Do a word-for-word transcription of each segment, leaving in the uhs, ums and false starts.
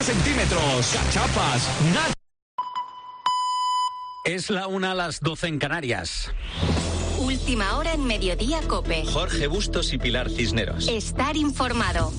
Centímetros, cachapas, nada. Es la una a las doce en Canarias. Última hora en Mediodía COPE. Jorge Bustos y Pilar Cisneros. Estar informado.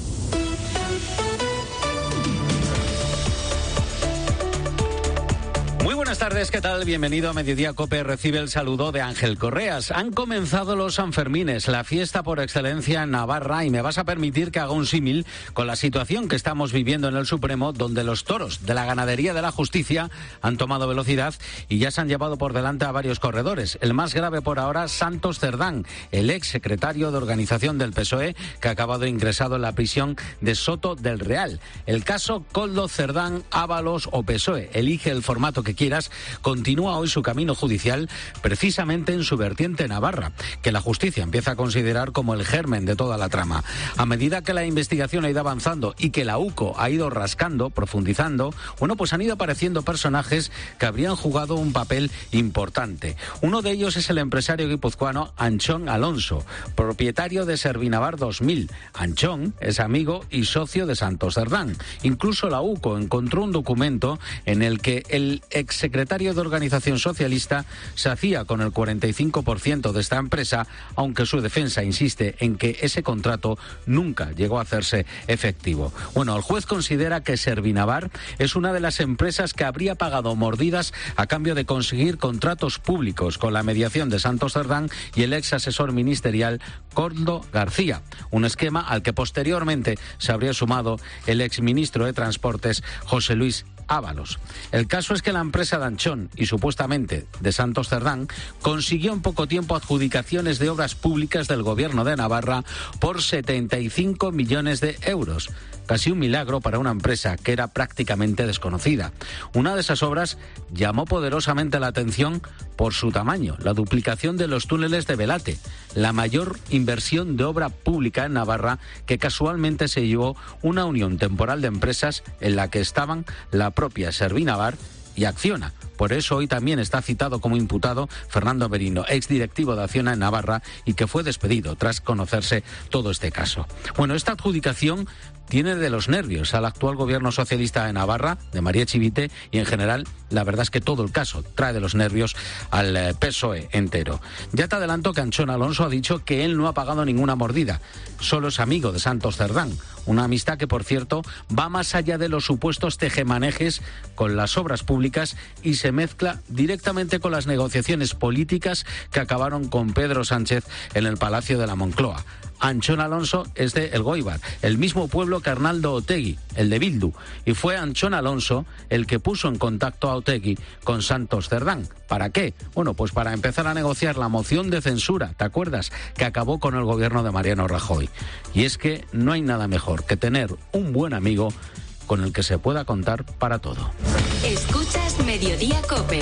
Muy buenas tardes, ¿qué tal? Bienvenido a Mediodía COPE. Recibe el saludo de Ángel Correas. Han comenzado los Sanfermines, la fiesta por excelencia en Navarra, y me vas a permitir que haga un símil con la situación que estamos viviendo en el Supremo, donde los toros de la ganadería de la justicia han tomado velocidad y ya se han llevado por delante a varios corredores. El más grave por ahora, Santos Cerdán, el ex secretario de organización del P S O E, que ha acabado ingresado en la prisión de Soto del Real. El caso Koldo Cerdán, Ábalos o P S O E, elige el formato que quieras, continúa hoy su camino judicial precisamente en su vertiente navarra, que la justicia empieza a considerar como el germen de toda la trama. A medida que la investigación ha ido avanzando y que la U C O ha ido rascando, profundizando, bueno, pues han ido apareciendo personajes que habrían jugado un papel importante. Uno de ellos es el empresario guipuzcoano Anchón Alonso, propietario de Servinavar dos mil. Anchón es amigo y socio de Santos Cerdán. Incluso la U C O encontró un documento en el que el exsecretario de Organización Socialista se hacía con el cuarenta y cinco por ciento de esta empresa, aunque su defensa insiste en que ese contrato nunca llegó a hacerse efectivo. Bueno, el juez considera que Servinavar es una de las empresas que habría pagado mordidas a cambio de conseguir contratos públicos con la mediación de Santos Cerdán y el ex asesor ministerial Koldo García, un esquema al que posteriormente se habría sumado el exministro de Transportes José Luis Ábalos. El caso es que la empresa de Anchón y supuestamente de Santos Cerdán consiguió en poco tiempo adjudicaciones de obras públicas del gobierno de Navarra por setenta y cinco millones de euros. Casi un milagro para una empresa que era prácticamente desconocida. Una de esas obras llamó poderosamente la atención por su tamaño, la duplicación de los túneles de Velate, la mayor inversión de obra pública en Navarra, que casualmente se llevó una unión temporal de empresas en la que estaban la propia Servinavar y Acciona. Por eso hoy también está citado como imputado Fernando Merino, exdirectivo de Acciona en Navarra y que fue despedido tras conocerse todo este caso. Bueno, esta adjudicación tiene de los nervios al actual gobierno socialista de Navarra, de María Chivite, y en general la verdad es que todo el caso trae de los nervios al P S O E entero. Ya te adelanto que Anchón Alonso ha dicho que él no ha pagado ninguna mordida, solo es amigo de Santos Cerdán, una amistad que, por cierto, va más allá de los supuestos tejemanejes con las obras públicas y se mezcla directamente con las negociaciones políticas que acabaron con Pedro Sánchez en el Palacio de la Moncloa. Anchón Alonso es de Elgoibar, el mismo pueblo que Arnaldo Otegi, el de Bildu, y fue Anchón Alonso el que puso en contacto a Otegi con Santos Cerdán. ¿Para qué? Bueno, pues para empezar a negociar la moción de censura, ¿te acuerdas?, que acabó con el gobierno de Mariano Rajoy. Y es que no hay nada mejor que tener un buen amigo con el que se pueda contar para todo. Escuchas Mediodía COPE.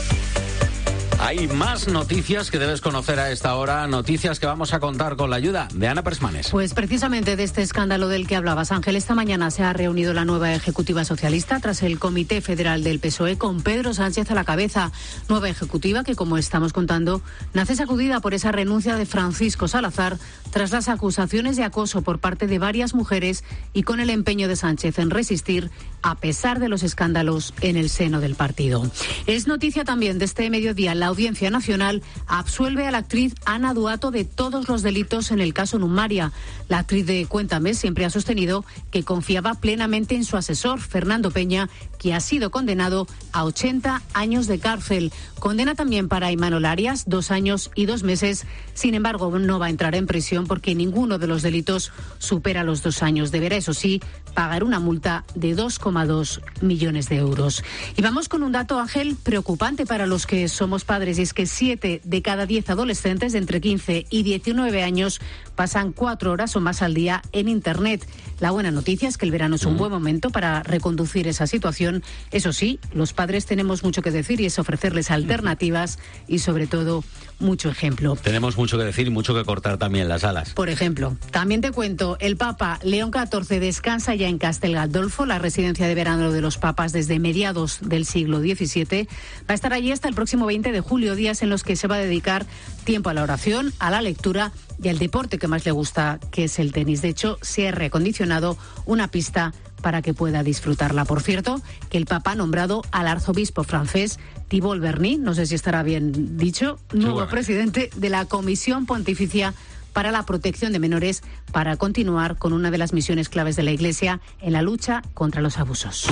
Hay más noticias que debes conocer a esta hora, noticias que vamos a contar con la ayuda de Ana Persmanes. Pues precisamente de este escándalo del que hablabas, Ángel, esta mañana se ha reunido la nueva ejecutiva socialista tras el Comité Federal del P S O E con Pedro Sánchez a la cabeza. Nueva ejecutiva que, como estamos contando, nace sacudida por esa renuncia de Francisco Salazar tras las acusaciones de acoso por parte de varias mujeres y con el empeño de Sánchez en resistir a pesar de los escándalos en el seno del partido. Es noticia también de este mediodía la Audiencia Nacional absuelve a la actriz Ana Duato de todos los delitos en el caso Numaria. La actriz de Cuéntame siempre ha sostenido que confiaba plenamente en su asesor, Fernando Peña, que ha sido condenado a ochenta años de cárcel. Condena también para Imanol Arias, dos años y dos meses. Sin embargo, no va a entrar en prisión porque ninguno de los delitos supera los dos años. Deberá, eso sí, pagar una multa de dos coma dos millones de euros. Y vamos con un dato, Ángel, preocupante para los que somos padres, y es que siete de cada diez adolescentes de entre quince y diecinueve años pasan cuatro horas o más al día en Internet. La buena noticia es que el verano es un buen momento para reconducir esa situación. Eso sí, los padres tenemos mucho que decir y es ofrecerles alternativas y, sobre todo, mucho ejemplo. Tenemos mucho que decir y mucho que cortar también las alas. Por ejemplo, también te cuento, el Papa León catorce descansa ya en Castel Gandolfo, la residencia de verano de los papas desde mediados del siglo diecisiete. Va a estar allí hasta el próximo veinte de junio. Julio, días en los que se va a dedicar tiempo a la oración, a la lectura y al deporte que más le gusta, que es el tenis. De hecho, se ha reacondicionado una pista para que pueda disfrutarla. Por cierto, que el Papa ha nombrado al arzobispo francés Thibault Berny, no sé si estará bien dicho, nuevo bueno. presidente de la Comisión Pontificia para la Protección de Menores, para continuar con una de las misiones claves de la Iglesia en la lucha contra los abusos.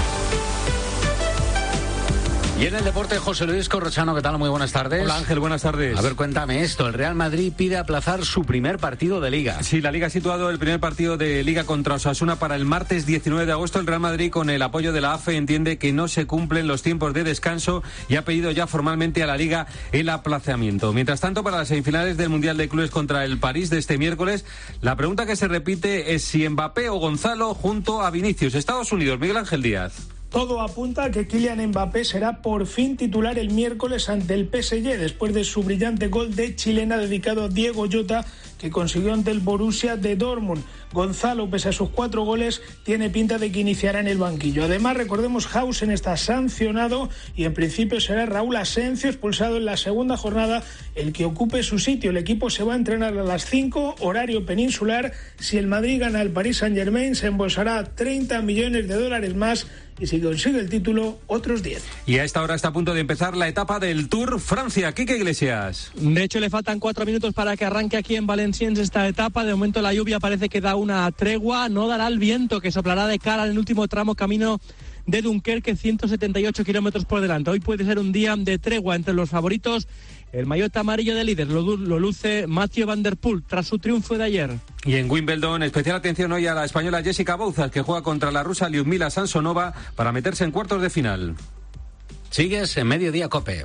Y en el deporte, José Luis Corrochano, ¿qué tal? Muy buenas tardes. Hola Ángel, buenas tardes. A ver, cuéntame esto. El Real Madrid pide aplazar su primer partido de Liga. Sí, la Liga ha situado el primer partido de Liga contra Osasuna para el martes diecinueve de agosto. El Real Madrid, con el apoyo de la A F E, entiende que no se cumplen los tiempos de descanso y ha pedido ya formalmente a la Liga el aplazamiento. Mientras tanto, para las semifinales del Mundial de Clubes contra el París de este miércoles, la pregunta que se repite es si Mbappé o Gonzalo junto a Vinicius. Estados Unidos, Miguel Ángel Díaz. Todo apunta a que Kylian Mbappé será por fin titular el miércoles ante el P S G, después de su brillante gol de chilena dedicado a Diego Jota, que consiguió ante el Borussia de Dortmund. Gonzalo, pese a sus cuatro goles, tiene pinta de que iniciará en el banquillo. Además, recordemos, Hausen está sancionado y en principio será Raúl Asencio, expulsado en la segunda jornada, el que ocupe su sitio. El equipo se va a entrenar a las cinco, horario peninsular. Si el Madrid gana al Paris Saint-Germain, se embolsará treinta millones de dólares más, y si consigue el título, otros diez. Y a esta hora está a punto de empezar la etapa del Tour Francia. Quique Iglesias. De hecho, le faltan cuatro minutos para que arranque aquí en Valenciennes esta etapa. De momento la lluvia parece que da una tregua. No dará el viento, que soplará de cara en el último tramo camino de Dunkerque, ciento setenta y ocho kilómetros por delante. Hoy puede ser un día de tregua entre los favoritos. El maillot amarillo de líder lo, lo luce Mathieu Van Der Poel tras su triunfo de ayer. Y en Wimbledon, especial atención hoy a la española Jessica Bouzas, que juega contra la rusa Lyudmila Sansonova para meterse en cuartos de final. Sigues en Mediodía COPE.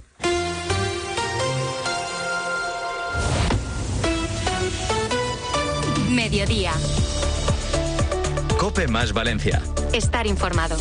Mediodía. COPE más Valencia. Estar informado.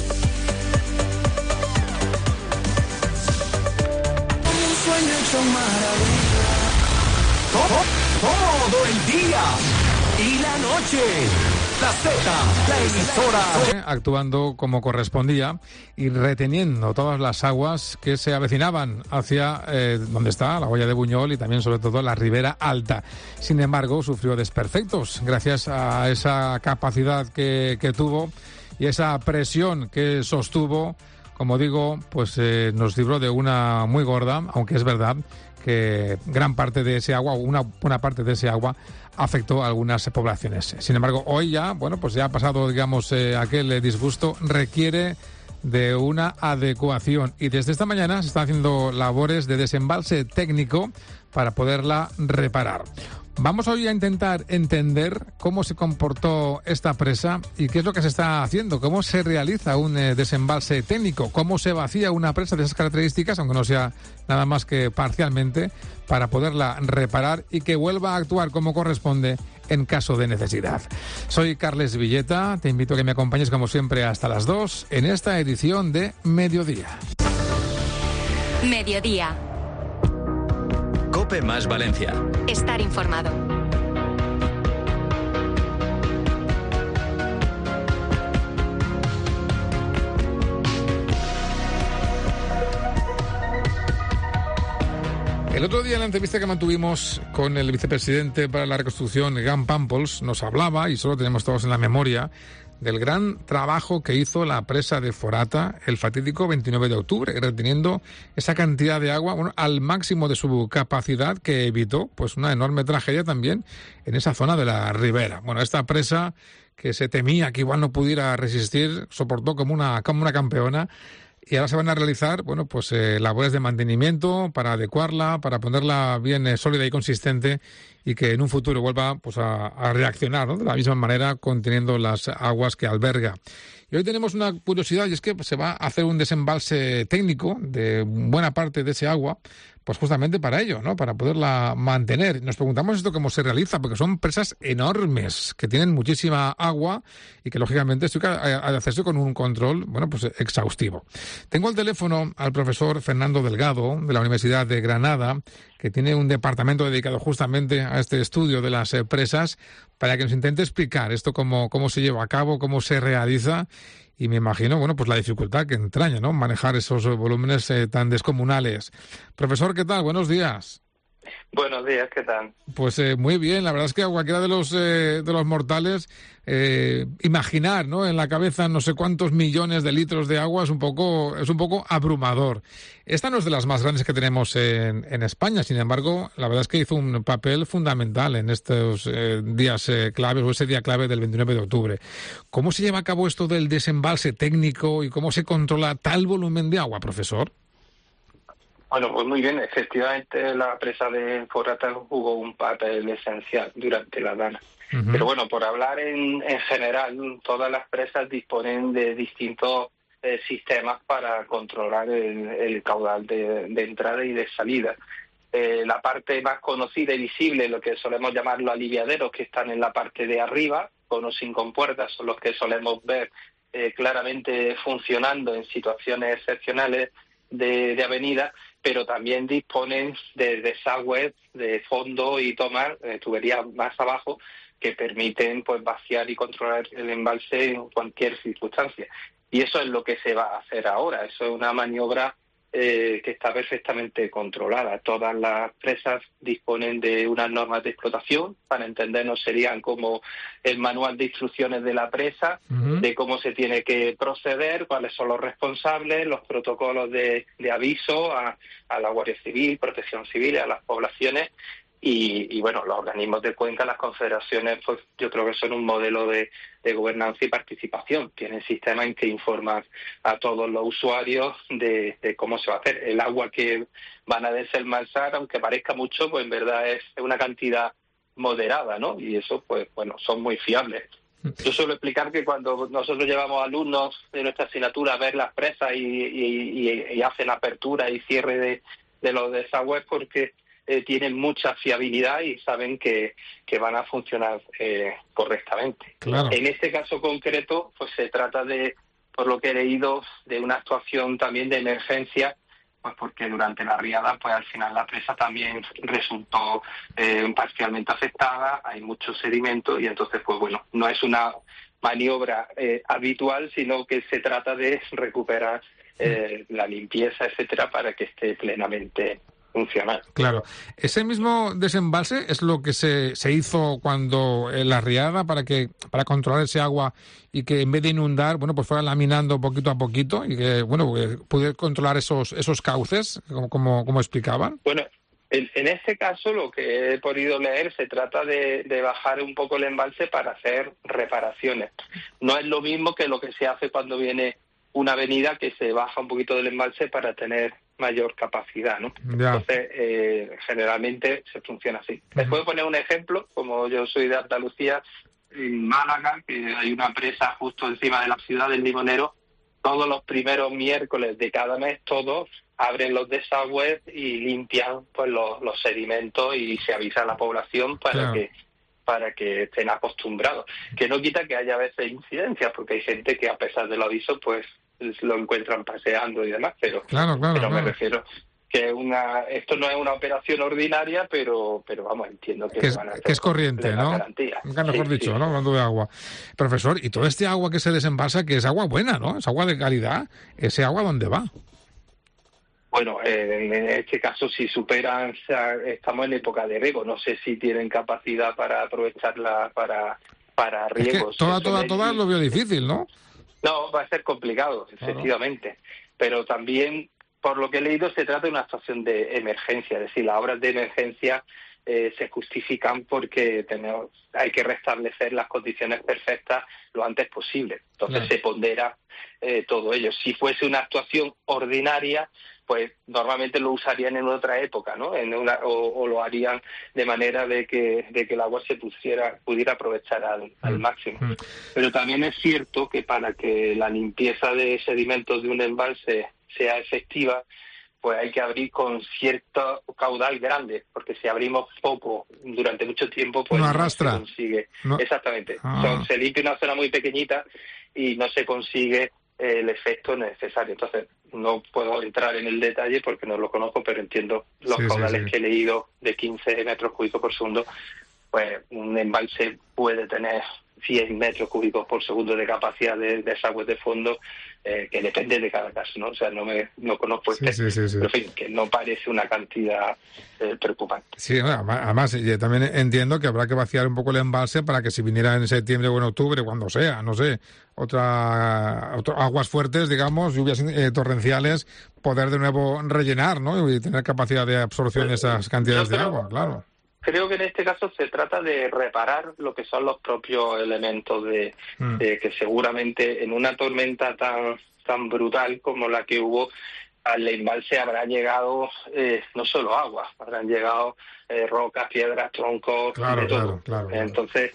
Todo, todo el día y la noche. La Z, la emisora. Actuando como correspondía y reteniendo todas las aguas que se avecinaban hacia eh, donde está la Hoya de Buñol y también, sobre todo, la Ribera Alta. Sin embargo, sufrió desperfectos gracias a esa capacidad que, que tuvo y esa presión que sostuvo. Como digo, pues eh, nos libró de una muy gorda, aunque es verdad que gran parte de ese agua, una buena parte de ese agua, afectó a algunas poblaciones. Sin embargo, hoy ya, bueno, pues ya ha pasado, digamos, eh, aquel disgusto, requiere de una adecuación. Y desde esta mañana se están haciendo labores de desembalse técnico para poderla reparar. Vamos hoy a intentar entender cómo se comportó esta presa y qué es lo que se está haciendo, cómo se realiza un eh, desembalse técnico, cómo se vacía una presa de esas características, aunque no sea nada más que parcialmente, para poderla reparar y que vuelva a actuar como corresponde en caso de necesidad. Soy Carles Villeta, te invito a que me acompañes como siempre hasta las dos en esta edición de Mediodía. Mediodía. COPE más Valencia. Estar informado. El otro día, en la entrevista que mantuvimos con el vicepresidente para la reconstrucción, Jan Pampols, nos hablaba, y solo tenemos todos en la memoria, del gran trabajo que hizo la presa de Forata el fatídico veintinueve de octubre, reteniendo esa cantidad de agua, bueno, al máximo de su capacidad, que evitó pues una enorme tragedia también en esa zona de la ribera. Bueno, esta presa, que se temía que igual no pudiera resistir, soportó como una, como una campeona. Y ahora se van a realizar, bueno, pues eh, labores de mantenimiento para adecuarla, para ponerla bien eh, sólida y consistente, y que en un futuro vuelva pues a, a reaccionar, ¿no?, de la misma manera, conteniendo las aguas que alberga. Y hoy tenemos una curiosidad, y es que pues, se va a hacer un desembalse técnico de buena parte de ese agua, pues justamente para ello, ¿no?, para poderla mantener. Nos preguntamos esto cómo se realiza, porque son presas enormes, que tienen muchísima agua y que, lógicamente, esto hay que hacerse con un control, bueno, pues exhaustivo. Tengo al teléfono al profesor Fernando Delgado, de la Universidad de Granada, que tiene un departamento dedicado justamente a este estudio de las eh, presas, para que nos intente explicar esto, cómo, cómo se lleva a cabo, cómo se realiza y me imagino, bueno, pues la dificultad que entraña, ¿no?, manejar esos volúmenes eh, tan descomunales. Profesor, ¿qué tal? Buenos días. Buenos días, ¿qué tal? Pues eh, muy bien, la verdad es que a cualquiera de los eh, de los mortales eh, imaginar, ¿no?, en la cabeza no sé cuántos millones de litros de agua es un poco es un poco abrumador. Esta no es de las más grandes que tenemos en, en España, sin embargo, la verdad es que hizo un papel fundamental en estos eh, días eh, claves o ese día clave del veintinueve de octubre. ¿Cómo se lleva a cabo esto del desembalse técnico y cómo se controla tal volumen de agua, profesor? Bueno, pues muy bien, efectivamente la presa de Forata jugó un papel esencial durante la dana. Uh-huh. Pero bueno, por hablar en, en general, todas las presas disponen de distintos eh, sistemas para controlar el, el caudal de, de entrada y de salida. Eh, la parte más conocida y visible, lo que solemos llamar los aliviaderos, que están en la parte de arriba, con o sin compuertas, son los que solemos ver eh, claramente funcionando en situaciones excepcionales de, de avenida, pero también disponen de desagües de fondo y tomar, eh, tuberías más abajo, que permiten pues vaciar y controlar el embalse en cualquier circunstancia. Y eso es lo que se va a hacer ahora. Eso es una maniobra eh, que está perfectamente controlada. Todas las presas disponen de unas normas de explotación, para entendernos serían como el manual de instrucciones de la presa, uh-huh. de cómo se tiene que proceder, cuáles son los responsables, los protocolos de, de aviso a, a la Guardia Civil, Protección Civil, a las poblaciones. Y, y bueno, los organismos de cuenca, las confederaciones, pues yo creo que son un modelo de, de gobernanza y participación. Tienen sistemas en que informan a todos los usuarios de, de cómo se va a hacer. El agua que van a desembalsar, aunque parezca mucho, pues en verdad es una cantidad moderada, ¿no? Y eso, pues bueno, son muy fiables. Yo suelo explicar que cuando nosotros llevamos alumnos de nuestra asignatura a ver las presas y, y, y, y hacen apertura y cierre de, de los desagües, porque Eh, tienen mucha fiabilidad y saben que, que van a funcionar eh, correctamente. Claro. En este caso concreto, pues se trata de, por lo que he leído, de una actuación también de emergencia, pues porque durante la riada, pues al final la presa también resultó eh, parcialmente afectada, hay mucho sedimento y entonces, pues bueno, no es una maniobra eh, habitual, sino que se trata de recuperar eh, la limpieza, etcétera, para que esté plenamente funcional. Claro. Ese mismo desembalse es lo que se, se hizo cuando en la riada para que para controlar ese agua y que en vez de inundar, bueno, pues fuera laminando poquito a poquito y que, bueno, que pudiera controlar esos esos cauces, como, como, como explicaban. Bueno, en, en este caso lo que he podido leer se trata de, de bajar un poco el embalse para hacer reparaciones. No es lo mismo que lo que se hace cuando viene una avenida, que se baja un poquito del embalse para tener mayor capacidad, ¿no? Ya. Entonces, eh, generalmente se funciona así. Uh-huh. Les puedo poner un ejemplo, como yo soy de Andalucía, en Málaga, que hay una presa justo encima de la ciudad del Limonero, todos los primeros miércoles de cada mes, todos abren los desagües y limpian pues los, los sedimentos y se avisa a la población para claro. que para que estén acostumbrados. Que no quita que haya a veces incidencias, porque hay gente que a pesar del aviso, pues lo encuentran paseando y demás, pero, claro, claro, pero claro. me refiero que una esto no es una operación ordinaria, pero pero vamos, entiendo que, que, es, van a hacer que es corriente, ¿no? Garantía. Nunca mejor sí, dicho, sí. ¿no? Hablando de agua. Profesor, y todo este agua que se desembalsa, que es agua buena, ¿no? Es agua de calidad, ¿ese agua dónde va? Bueno, eh, en este caso, si superan, o sea, estamos en época de riego, no sé si tienen capacidad para aprovecharla para para riegos. Es que toda, toda, toda lo veo difícil, ¿no? No, va a ser complicado, efectivamente. Claro. Pero también, por lo que he leído, se trata de una actuación de emergencia, es decir, las obras de emergencia eh, se justifican porque tenemos, hay que restablecer las condiciones perfectas lo antes posible. Entonces claro. se pondera eh, todo ello. Si fuese una actuación ordinaria, pues normalmente lo usarían en otra época, ¿no? En una, o, o lo harían de manera de que de que el agua se pusiera pudiera aprovechar al, al máximo. Pero también es cierto que para que la limpieza de sedimentos de un embalse sea efectiva, pues hay que abrir con cierto caudal grande, porque si abrimos poco durante mucho tiempo, pues no, no arrastra. se consigue. No. Exactamente. Ah. Son, se limpia una zona muy pequeñita y no se consigue el efecto necesario. Entonces, no puedo entrar en el detalle porque no lo conozco, pero entiendo los sí, caudales sí, sí. que he leído de quince metros cúbicos por segundo. Pues un embalse puede tener cien metros cúbicos por segundo de capacidad de desagües de fondo, eh, que depende de cada caso, ¿no? O sea, no me no conozco este, sí, sí, sí, sí. pero en fin, que no parece una cantidad eh, preocupante. Sí, además, yo también entiendo que habrá que vaciar un poco el embalse para que si viniera en septiembre o en octubre, cuando sea, no sé, otra, otra aguas fuertes, digamos, lluvias eh, torrenciales, poder de nuevo rellenar, ¿no? Y tener capacidad de absorción de esas cantidades de agua, claro. Creo que en este caso se trata de reparar lo que son los propios elementos de, mm. de que seguramente en una tormenta tan tan brutal como la que hubo, al embalse habrá llegado eh, no solo agua, habrán llegado eh, rocas, piedras, troncos, claro, de todo. Claro, claro, claro. Entonces,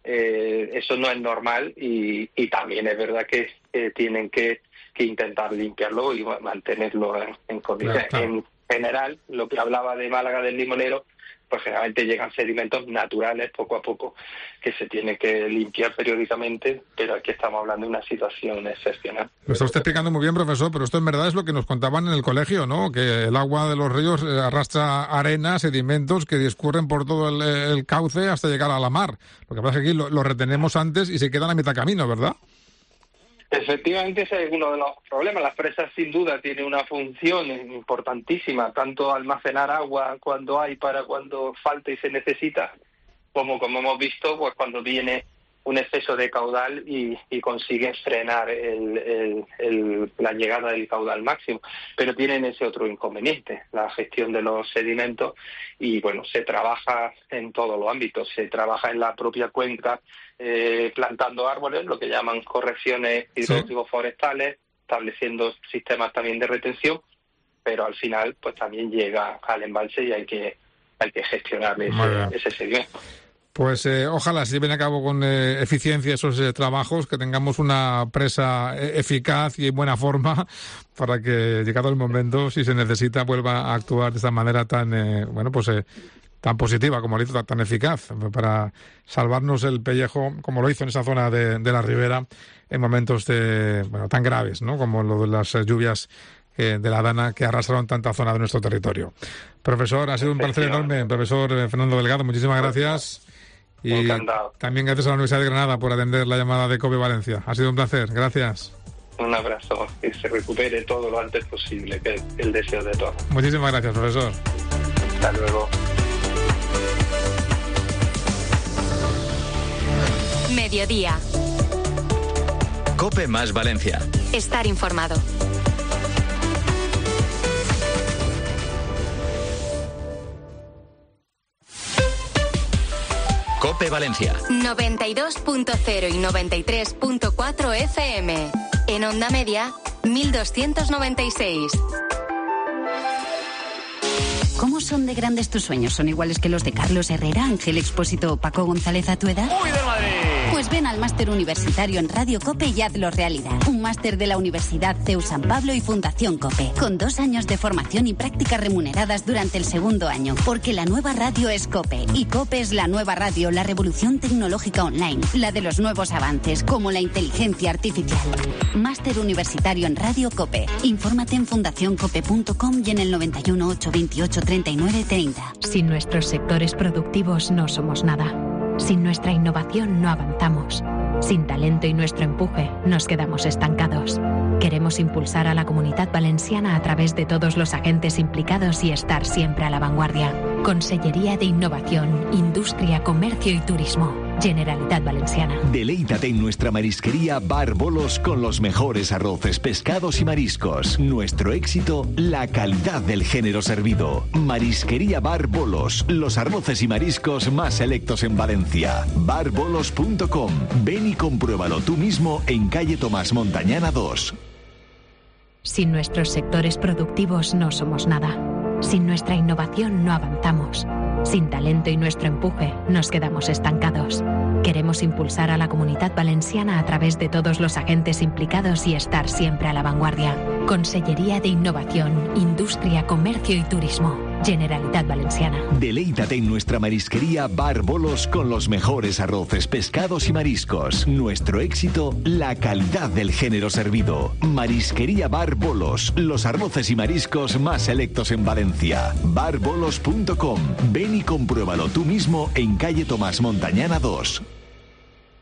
eh, eso no es normal y, y también es verdad que eh, tienen que, que intentar limpiarlo y mantenerlo en, en condiciones. Claro, claro. En general, lo que hablaba de Málaga del Limonero, pues generalmente llegan sedimentos naturales poco a poco que se tiene que limpiar periódicamente, pero aquí estamos hablando de una situación excepcional. Lo está usted explicando muy bien, profesor, pero esto en verdad es lo que nos contaban en el colegio, ¿no? Que el agua de los ríos arrastra arena, sedimentos que discurren por todo el, el cauce hasta llegar a la mar. Lo que pasa es que aquí lo, lo retenemos antes y se quedan a mitad camino, ¿verdad? Efectivamente, ese es uno de los problemas. Las presas, sin duda, tienen una función importantísima, tanto almacenar agua cuando hay para cuando falta y se necesita, como, como hemos visto, pues cuando viene un exceso de caudal y, y consigue frenar el, el, el, la llegada del caudal máximo. Pero tienen ese otro inconveniente, la gestión de los sedimentos, y bueno, se trabaja en todos los ámbitos. Se trabaja en la propia cuenca, eh, plantando árboles, lo que llaman correcciones hidrológico-forestales, estableciendo sistemas también de retención, pero al final pues también llega al embalse y hay que, hay que gestionar ese, ese sedimento. Pues eh, ojalá se lleven a cabo con eh, eficiencia esos eh, trabajos, que tengamos una presa eh, eficaz y en buena forma para que, llegado el momento, si se necesita, vuelva a actuar de esta manera tan, eh, bueno, pues eh, tan positiva como lo hizo, tan, tan eficaz, para salvarnos el pellejo, como lo hizo en esa zona de, de la Ribera, en momentos de, bueno, tan graves, ¿no? Como lo de las lluvias eh, de la Dana que arrasaron tanta zona de nuestro territorio. Profesor, ha sido un placer enorme. Profesor Fernando Delgado, muchísimas gracias. Y encantado. También gracias a la Universidad de Granada por atender la llamada de COPE Valencia. Ha sido un placer. Gracias. Un abrazo. Que se recupere todo lo antes posible, que es el deseo de todos. Muchísimas gracias, profesor. Hasta luego. Mediodía. COPE más Valencia. Estar informado. COPE Valencia. noventa y dos punto cero y noventa y tres punto cuatro F M. En onda media, mil doscientos noventa y seis. ¿Cómo son de grandes tus sueños? ¿Son iguales que los de Carlos Herrera, Ángel Expósito o Paco González a tu edad? ¡Uy, de Madrid! Pues ven al máster universitario en Radio COPE y hazlo realidad. Un máster de la Universidad C E U San Pablo y Fundación COPE, con dos años de formación y prácticas remuneradas durante el segundo año. Porque la nueva radio es COPE, y COPE es la nueva radio, la revolución tecnológica online, la de los nuevos avances, como la inteligencia artificial. Máster universitario en Radio COPE. Infórmate en fundación cope punto com y en el noventa y uno, ochocientos veintiocho, treinta y nueve treinta. Sin nuestros sectores productivos no somos nada. Sin nuestra innovación no avanzamos. Sin talento y nuestro empuje nos quedamos estancados. Queremos impulsar a la Comunitat Valenciana a través de todos los agentes implicados y estar siempre a la vanguardia. Consellería de Innovación, Industria, Comercio y Turismo. Generalitat Valenciana. Deleítate en nuestra marisquería Bar Bolos con los mejores arroces, pescados y mariscos. Nuestro éxito, la calidad del género servido. Marisquería Bar Bolos, los arroces y mariscos más selectos en Valencia. bar bolos punto com. Ven y compruébalo tú mismo en calle Tomás Montañana dos. Sin nuestros sectores productivos no somos nada. Sin nuestra innovación no avanzamos. Sin talento y nuestro empuje nos quedamos estancados. Queremos impulsar a la Comunitat Valenciana a través de todos los agentes implicados y estar siempre a la vanguardia. Consellería de Innovación, Industria, Comercio y Turismo. Generalitat Valenciana. Deleítate en nuestra marisquería Bar Bolos con los mejores arroces, pescados y mariscos. Nuestro éxito, la calidad del género servido. Marisquería Bar Bolos, los arroces y mariscos más selectos en Valencia. bar bolos punto com. Ven y compruébalo tú mismo en calle Tomás Montañana dos.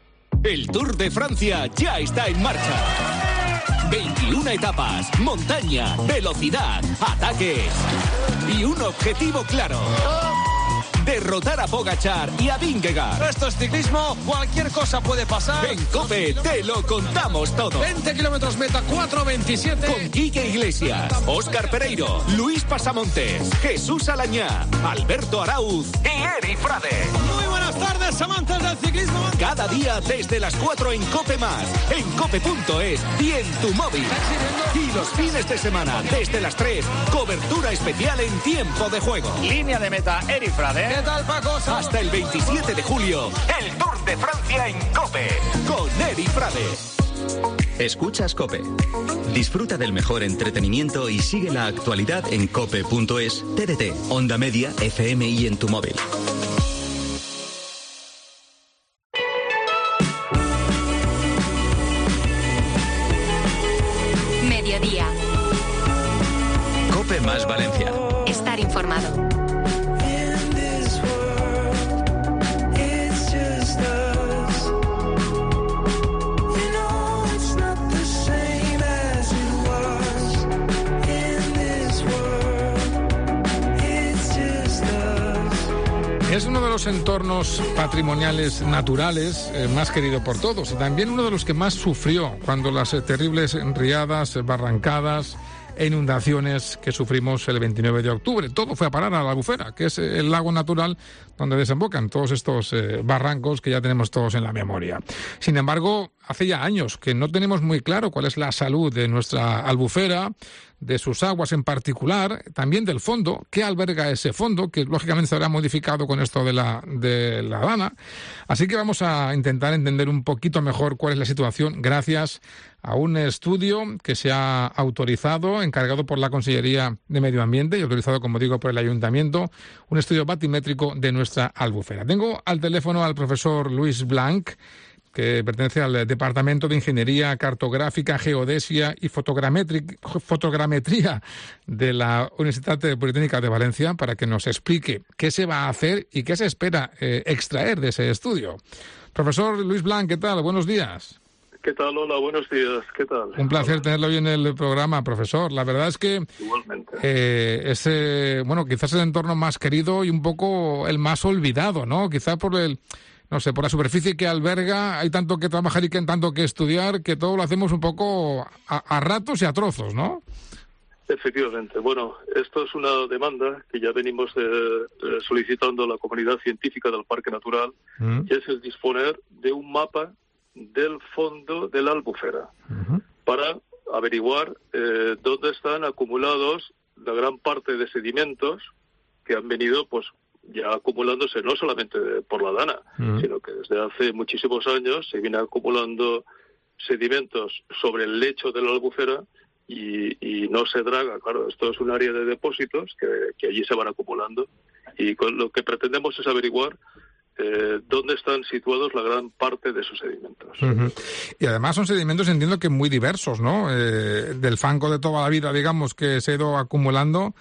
El Tour de Francia ya está en marcha. veintiuna etapas, montaña, velocidad, ataques y un objetivo claro. Derrotar a Pogačar y a Vingegaard. Esto es ciclismo, cualquier cosa puede pasar. En COPE te lo contamos todo. veinte kilómetros meta, cuatro veintisiete. Con Quique Iglesias, Óscar Pereiro, Luis Pasamontes, Jesús Alañá, Alberto Arauz y Eri Frade. Muy buenas tardes, amantes del ciclismo. Cada día desde las cuatro en COPE Más, en cope punto es y en tu móvil. Y los fines de semana desde las tres, cobertura especial en tiempo de juego. Línea de meta, Eri Frade. ¿Qué tal, Paco? Hasta el veintisiete de julio, el Tour de Francia en COPE, con Eri Frade. Escuchas COPE. Disfruta del mejor entretenimiento y sigue la actualidad en cope punto es, T D T, Onda Media, F M y en tu móvil. Mediodía. COPE Más Valencia. Estar informado. Es uno de los entornos patrimoniales naturales eh, más querido por todos y también uno de los que más sufrió cuando las eh, terribles riadas, eh, barrancadas e inundaciones que sufrimos el veintinueve de octubre. Todo fue a parar a la Albufera, que es el lago natural donde desembocan todos estos eh, barrancos que ya tenemos todos en la memoria. Sin embargo, hace ya años que no tenemos muy claro cuál es la salud de nuestra Albufera, de sus aguas en particular, también del fondo, qué alberga ese fondo, que lógicamente se habrá modificado con esto de la, de la Dana. Así que vamos a intentar entender un poquito mejor cuál es la situación gracias a un estudio que se ha autorizado, encargado por la Consellería de Medio Ambiente y autorizado, como digo, por el Ayuntamiento, un estudio batimétrico de nuestra Albufera. Tengo al teléfono al profesor Luis Blanch, que pertenece al Departamento de Ingeniería Cartográfica, Geodesia y Fotogrametría de la Universitat Politécnica de Valencia, para que nos explique qué se va a hacer y qué se espera eh, extraer de ese estudio. Profesor Luis Blanch, ¿qué tal? Buenos días. ¿Qué tal? Hola, buenos días. ¿Qué tal? Un placer Hola. tenerlo hoy en el programa, profesor. La verdad es que Igualmente. Eh, es, eh, bueno, quizás el entorno más querido y un poco el más olvidado, ¿no? Quizás por el... No sé, por la superficie que alberga, hay tanto que trabajar y que tanto que estudiar, que todo lo hacemos un poco a, a ratos y a trozos, ¿no? Efectivamente. Bueno, esto es una demanda que ya venimos eh, eh, solicitando a la comunidad científica del Parque Natural, mm. y es el disponer de un mapa del fondo de la Albufera, uh-huh. para averiguar eh, dónde están acumulados la gran parte de sedimentos que han venido, pues, ya acumulándose no solamente por la Dana, uh-huh. sino que desde hace muchísimos años se viene acumulando sedimentos sobre el lecho de la Albufera y, y no se draga. Claro, esto es un área de depósitos que, que allí se van acumulando y con lo que pretendemos es averiguar eh, dónde están situados la gran parte de esos sedimentos. Uh-huh. Y además son sedimentos, entiendo que muy diversos, ¿no? Eh, del fango de toda la vida, digamos, que se ha ido acumulando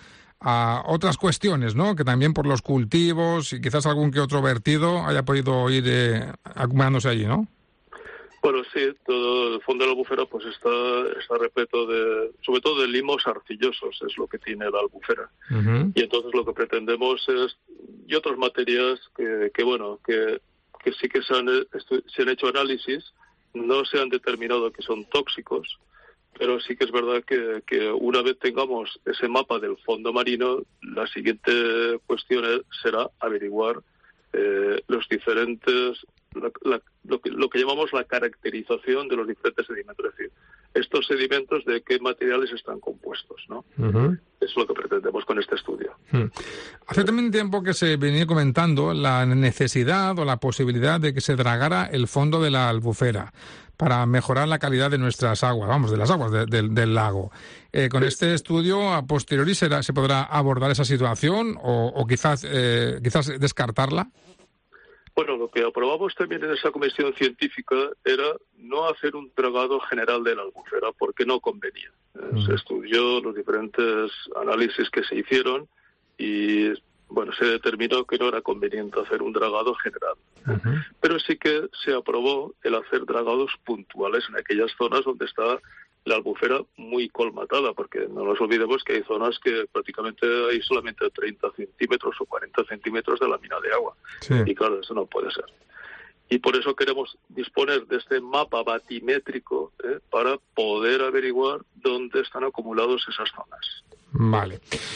a otras cuestiones, ¿no? Que también por los cultivos y quizás algún que otro vertido haya podido ir eh, acumulándose allí, ¿no? Bueno, sí, todo el fondo de la Albufera pues está, está repleto de, sobre todo de limos arcillosos, es lo que tiene la Albufera. Uh-huh. Y entonces lo que pretendemos es, y otras materias que, que bueno, que, que sí que se han, estu- se han hecho análisis, no se han determinado que son tóxicos, pero sí que es verdad que, que una vez tengamos ese mapa del fondo marino, la siguiente cuestión será averiguar eh, los diferentes, la, la, lo, que, lo que llamamos la caracterización de los diferentes sedimentos, es decir, estos sedimentos de qué materiales están compuestos, ¿no? Uh-huh. Es lo que pretendemos con este estudio. Uh-huh. Hace también tiempo que se venía comentando la necesidad o la posibilidad de que se dragara el fondo de la Albufera para mejorar la calidad de nuestras aguas, vamos, de las aguas de, de, del lago. Eh, con sí. este estudio, a posteriori, será, ¿se podrá abordar esa situación o, o quizás, eh, quizás descartarla? Bueno, lo que aprobamos también en esa comisión científica era no hacer un dragado general de la Albufera, porque no convenía. Mm. Se estudió los diferentes análisis que se hicieron y, bueno, se determinó que no era conveniente hacer un dragado general. Uh-huh. Pero sí que se aprobó el hacer dragados puntuales en aquellas zonas donde está la albufera muy colmatada, porque no nos olvidemos que hay zonas que prácticamente hay solamente treinta centímetros o cuarenta centímetros de lámina de agua. Sí. Y claro, eso no puede ser. Y por eso queremos disponer de este mapa batimétrico ¿eh? para poder averiguar dónde están acumulados esas zonas. Vale.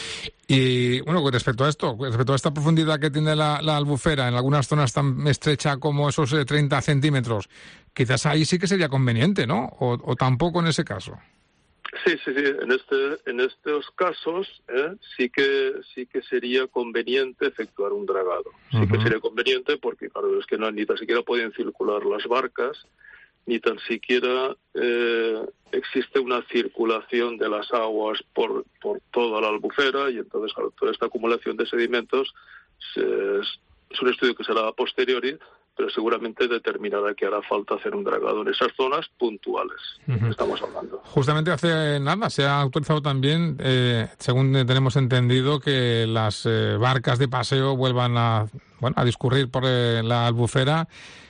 Y bueno, con respecto a esto, con respecto a esta profundidad que tiene la, la albufera, en algunas zonas tan estrecha como esos eh, treinta centímetros, quizás ahí sí que sería conveniente, ¿no? O, o tampoco en ese caso. Sí, sí, sí. En este, en estos casos, ¿eh? sí que sí que sería conveniente efectuar un dragado. Sí uh-huh. que sería conveniente porque, claro, es que no, ni tan siquiera pueden circular las barcas, ni tan siquiera eh, existe una circulación de las aguas por, por toda la albufera, y entonces, claro, toda esta acumulación de sedimentos se, es, es un estudio que será a posteriori, pero seguramente determinará que hará falta hacer un dragado en esas zonas puntuales uh-huh. que estamos hablando. Justamente hace nada se ha autorizado también, eh, según tenemos entendido, que las eh, barcas de paseo vuelvan a, bueno, a discurrir por eh, la albufera.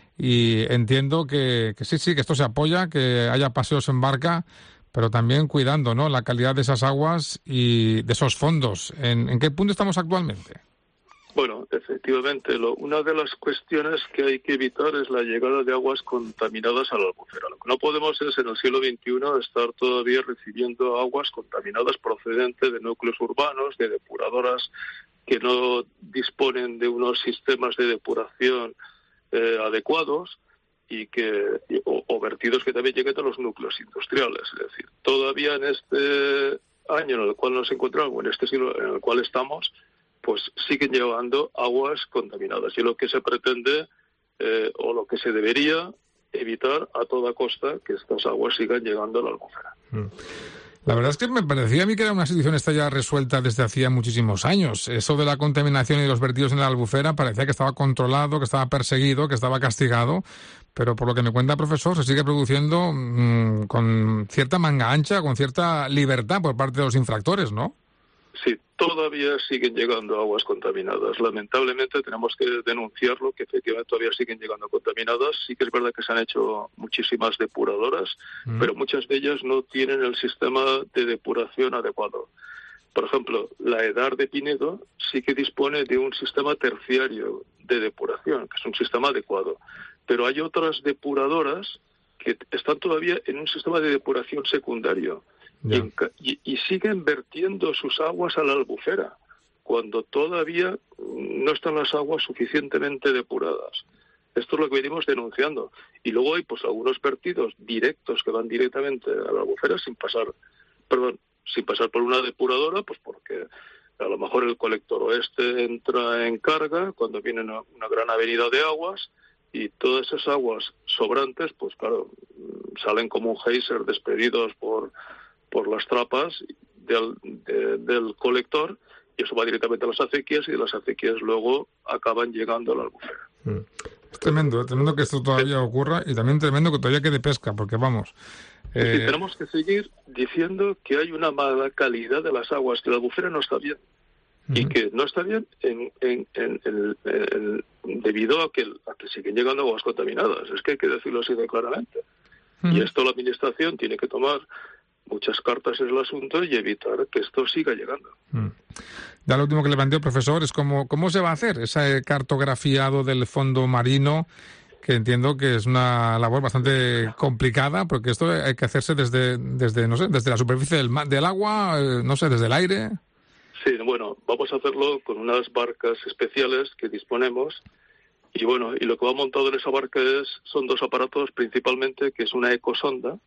Y entiendo que, que sí, sí, que esto se apoya, que haya paseos en barca, pero también cuidando, ¿no?, la calidad de esas aguas y de esos fondos. ¿En, en qué punto estamos actualmente? Bueno, efectivamente, lo, una de las cuestiones que hay que evitar es la llegada de aguas contaminadas a la albufera. Lo que no podemos es, en el siglo veintiuno, estar todavía recibiendo aguas contaminadas procedentes de núcleos urbanos, de depuradoras que no disponen de unos sistemas de depuración Eh, adecuados y que o, o vertidos que también lleguen a los núcleos industriales. Es decir, todavía en este año en el cual nos encontramos, en este siglo en el cual estamos, pues siguen llegando aguas contaminadas. Y lo que se pretende eh, o lo que se debería evitar a toda costa que estas aguas sigan llegando a la albufera. Mm. La verdad es que me parecía a mí que era una situación esta ya resuelta desde hacía muchísimos años. Eso de la contaminación y los vertidos en la albufera parecía que estaba controlado, que estaba perseguido, que estaba castigado, pero por lo que me cuenta, profesor, se sigue produciendo mmm, con cierta manga ancha, con cierta libertad por parte de los infractores, ¿no? Sí, todavía siguen llegando aguas contaminadas. Lamentablemente tenemos que denunciarlo, que efectivamente todavía siguen llegando contaminadas. Sí que es verdad que se han hecho muchísimas depuradoras, mm. pero muchas de ellas no tienen el sistema de depuración adecuado. Por ejemplo, la Edar de Pinedo sí que dispone de un sistema terciario de depuración, que es un sistema adecuado. Pero hay otras depuradoras que están todavía en un sistema de depuración secundario. Y, en, y, y siguen vertiendo sus aguas a la albufera cuando todavía no están las aguas suficientemente depuradas. Esto es lo que venimos denunciando. Y luego hay pues algunos vertidos directos que van directamente a la albufera sin pasar, perdón, sin pasar por una depuradora, pues porque a lo mejor el colector oeste entra en carga cuando viene una, una gran avenida de aguas, y todas esas aguas sobrantes, pues claro, salen como un geyser despedidos por por las trapas del, de, del colector, y eso va directamente a las acequias, y de las acequias luego acaban llegando a la albufera. Mm. Es tremendo, es tremendo que esto todavía ocurra, y también tremendo que todavía quede pesca, porque vamos... Eh... Sí, tenemos que seguir diciendo que hay una mala calidad de las aguas, que la albufera no está bien, uh-huh. y que no está bien en, en, en, en, en, en, debido a que, a que siguen llegando aguas contaminadas. Es que hay que decirlo así de claramente. Uh-huh. Y esto la Administración tiene que tomar muchas cartas en el asunto y evitar que esto siga llegando. Mm. Ya lo último que le planteó, profesor, es cómo, cómo se va a hacer ese cartografiado del fondo marino, que entiendo que es una labor bastante complicada, porque esto hay que hacerse desde, desde no sé, desde la superficie del, del agua, eh, no sé, desde el aire. Sí, bueno, vamos a hacerlo con unas barcas especiales que disponemos. Y bueno, y lo que va montado en esa barca es, son dos aparatos principalmente, que es una ecosonda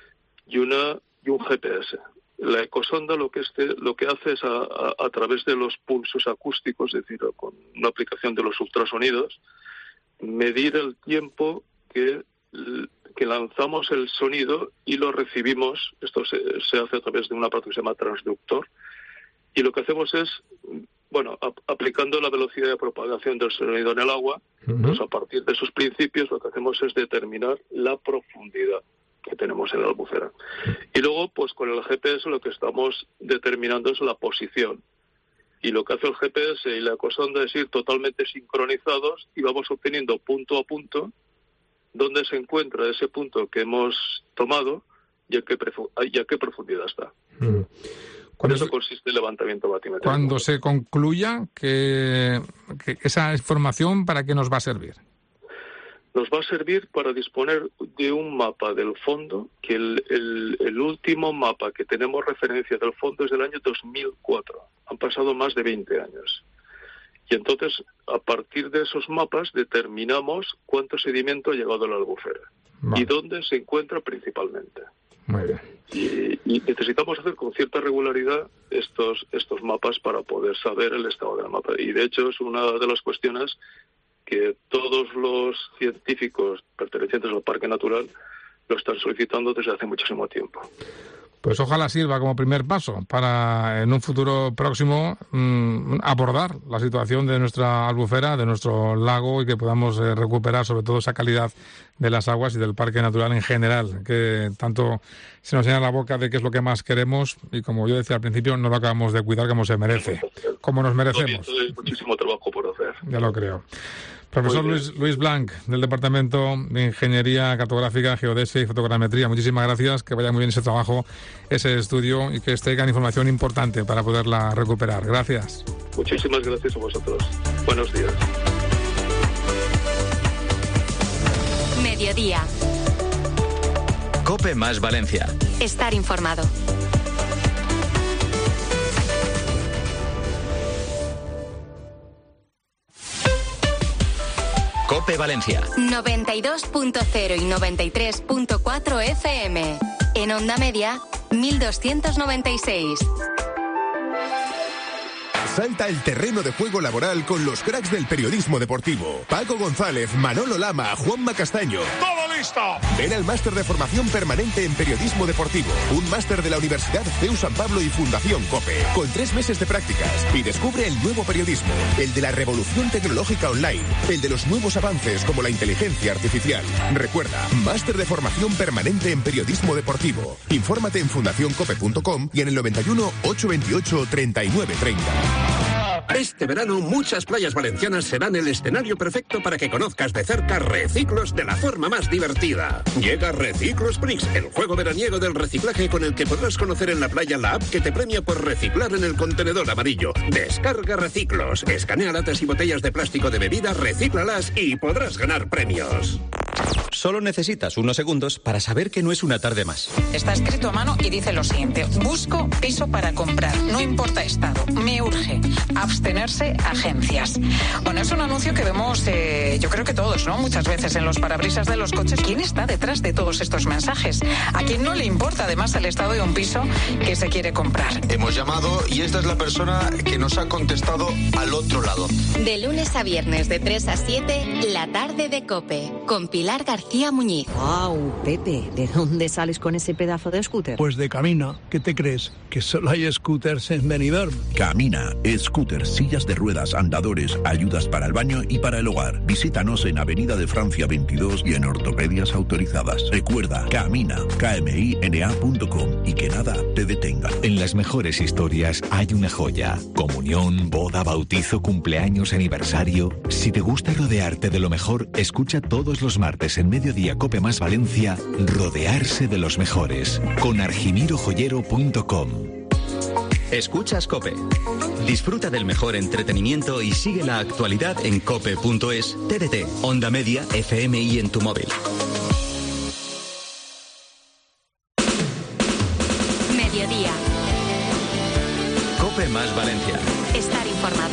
y una y un G P S. La ecosonda lo que este, lo que hace es a, a, a través de los pulsos acústicos, es decir, con una aplicación de los ultrasonidos, medir el tiempo que, que lanzamos el sonido y lo recibimos. Esto se, se hace a través de un aparato que se llama transductor, y lo que hacemos es, bueno, a, aplicando la velocidad de propagación del sonido en el agua, uh-huh. pues a partir de esos principios lo que hacemos es determinar la profundidad que tenemos en la albufera. Y luego, pues con el G P S lo que estamos determinando es la posición. y lo que hace el G P S y la ecosonda es ir totalmente sincronizados y vamos obteniendo punto a punto dónde se encuentra ese punto que hemos tomado y a qué, y a qué profundidad está. Mm. Con eso consiste el levantamiento batimétrico. Cuando se concluya, que, que esa información, ¿para qué nos va a servir? Nos va a servir para disponer de un mapa del fondo, que el, el, el último mapa que tenemos referencia del fondo es del año dos mil cuatro. Han pasado más de veinte años. Y entonces, a partir de esos mapas, determinamos cuánto sedimento ha llegado a la albufera. Vale. Y dónde se encuentra principalmente. Muy bien. Y, y necesitamos hacer con cierta regularidad estos, estos mapas para poder saber el estado del mapa. Y de hecho es una de las cuestiones que todos los científicos pertenecientes al Parque Natural lo están solicitando desde hace muchísimo tiempo. Pues ojalá sirva como primer paso para en un futuro próximo mmm, abordar la situación de nuestra albufera, de nuestro lago, y que podamos eh, recuperar sobre todo esa calidad de las aguas y del Parque Natural en general, que tanto se nos llena la boca de qué es lo que más queremos y, como yo decía al principio, no lo acabamos de cuidar como se merece, como nos merecemos. Hay muchísimo trabajo por hacer. Ya lo creo. Profesor Luis, Luis Blanch, del Departamento de Ingeniería Cartográfica, Geodesia y Fotogrametría, muchísimas gracias, que vaya muy bien ese trabajo, ese estudio, y que os traigan información importante para poderla recuperar. Gracias. Muchísimas gracias a vosotros. Buenos días. Mediodía. COPE más Valencia. Estar informado. COPE Valencia. noventa y dos punto cero y noventa y tres punto cuatro F M. En onda media, mil doscientos noventa y seis. Salta el terreno de juego laboral con los cracks del periodismo deportivo. Paco González, Manolo Lama, Juanma Castaño. ¡Todo listo! Ven al máster de formación permanente en periodismo deportivo. Un máster de la Universidad C E U San Pablo y Fundación COPE. Con tres meses de prácticas. Y descubre el nuevo periodismo. El de la revolución tecnológica online. El de los nuevos avances como la inteligencia artificial. Recuerda, máster de formación permanente en periodismo deportivo. Infórmate en fundación cope punto com y en el noventa y uno, ochocientos veintiocho, treinta y nueve treinta. Este verano, muchas playas valencianas serán el escenario perfecto para que conozcas de cerca Reciclos de la forma más divertida. Llega Reciclo Springs, el juego veraniego del reciclaje con el que podrás conocer en la playa la app que te premia por reciclar en el contenedor amarillo. Descarga Reciclos, escanea latas y botellas de plástico de bebida, recíclalas y podrás ganar premios. Solo necesitas unos segundos para saber que no es una tarde más. Está escrito a mano y dice lo siguiente: busco piso para comprar, no importa estado, me urge. Abstenerse agencias. Bueno, es un anuncio que vemos, eh, yo creo que todos, ¿no? Muchas veces en los parabrisas de los coches. ¿Quién está detrás de todos estos mensajes? ¿A quién no le importa además el estado de un piso que se quiere comprar? Hemos llamado y esta es la persona que nos ha contestado al otro lado. De lunes a viernes de tres a siete, la tarde de COPE, con Pilar García Muñiz. Wow, Pepe, ¿de dónde sales con ese pedazo de scooter? Pues de Camina. ¿Qué te crees? ¿Que solo hay scooters en Benidorm? Camina, scooters, sillas de ruedas, andadores, ayudas para el baño y para el hogar. Visítanos en Avenida de Francia veintidós y en ortopedias autorizadas. Recuerda, Camina, K M I N A punto com, y que nada te detenga. En las mejores historias hay una joya. Comunión, boda, bautizo, cumpleaños, aniversario. Si te gusta rodearte de lo mejor, escucha todos los martes en Mediodía COPE más Valencia, Rodearse de los mejores, con argimiro joyero punto com. Escuchas COPE. Disfruta del mejor entretenimiento y sigue la actualidad en cope punto es, T D T, Onda Media, F M y en tu móvil. Mediodía. COPE más Valencia. Estar informado.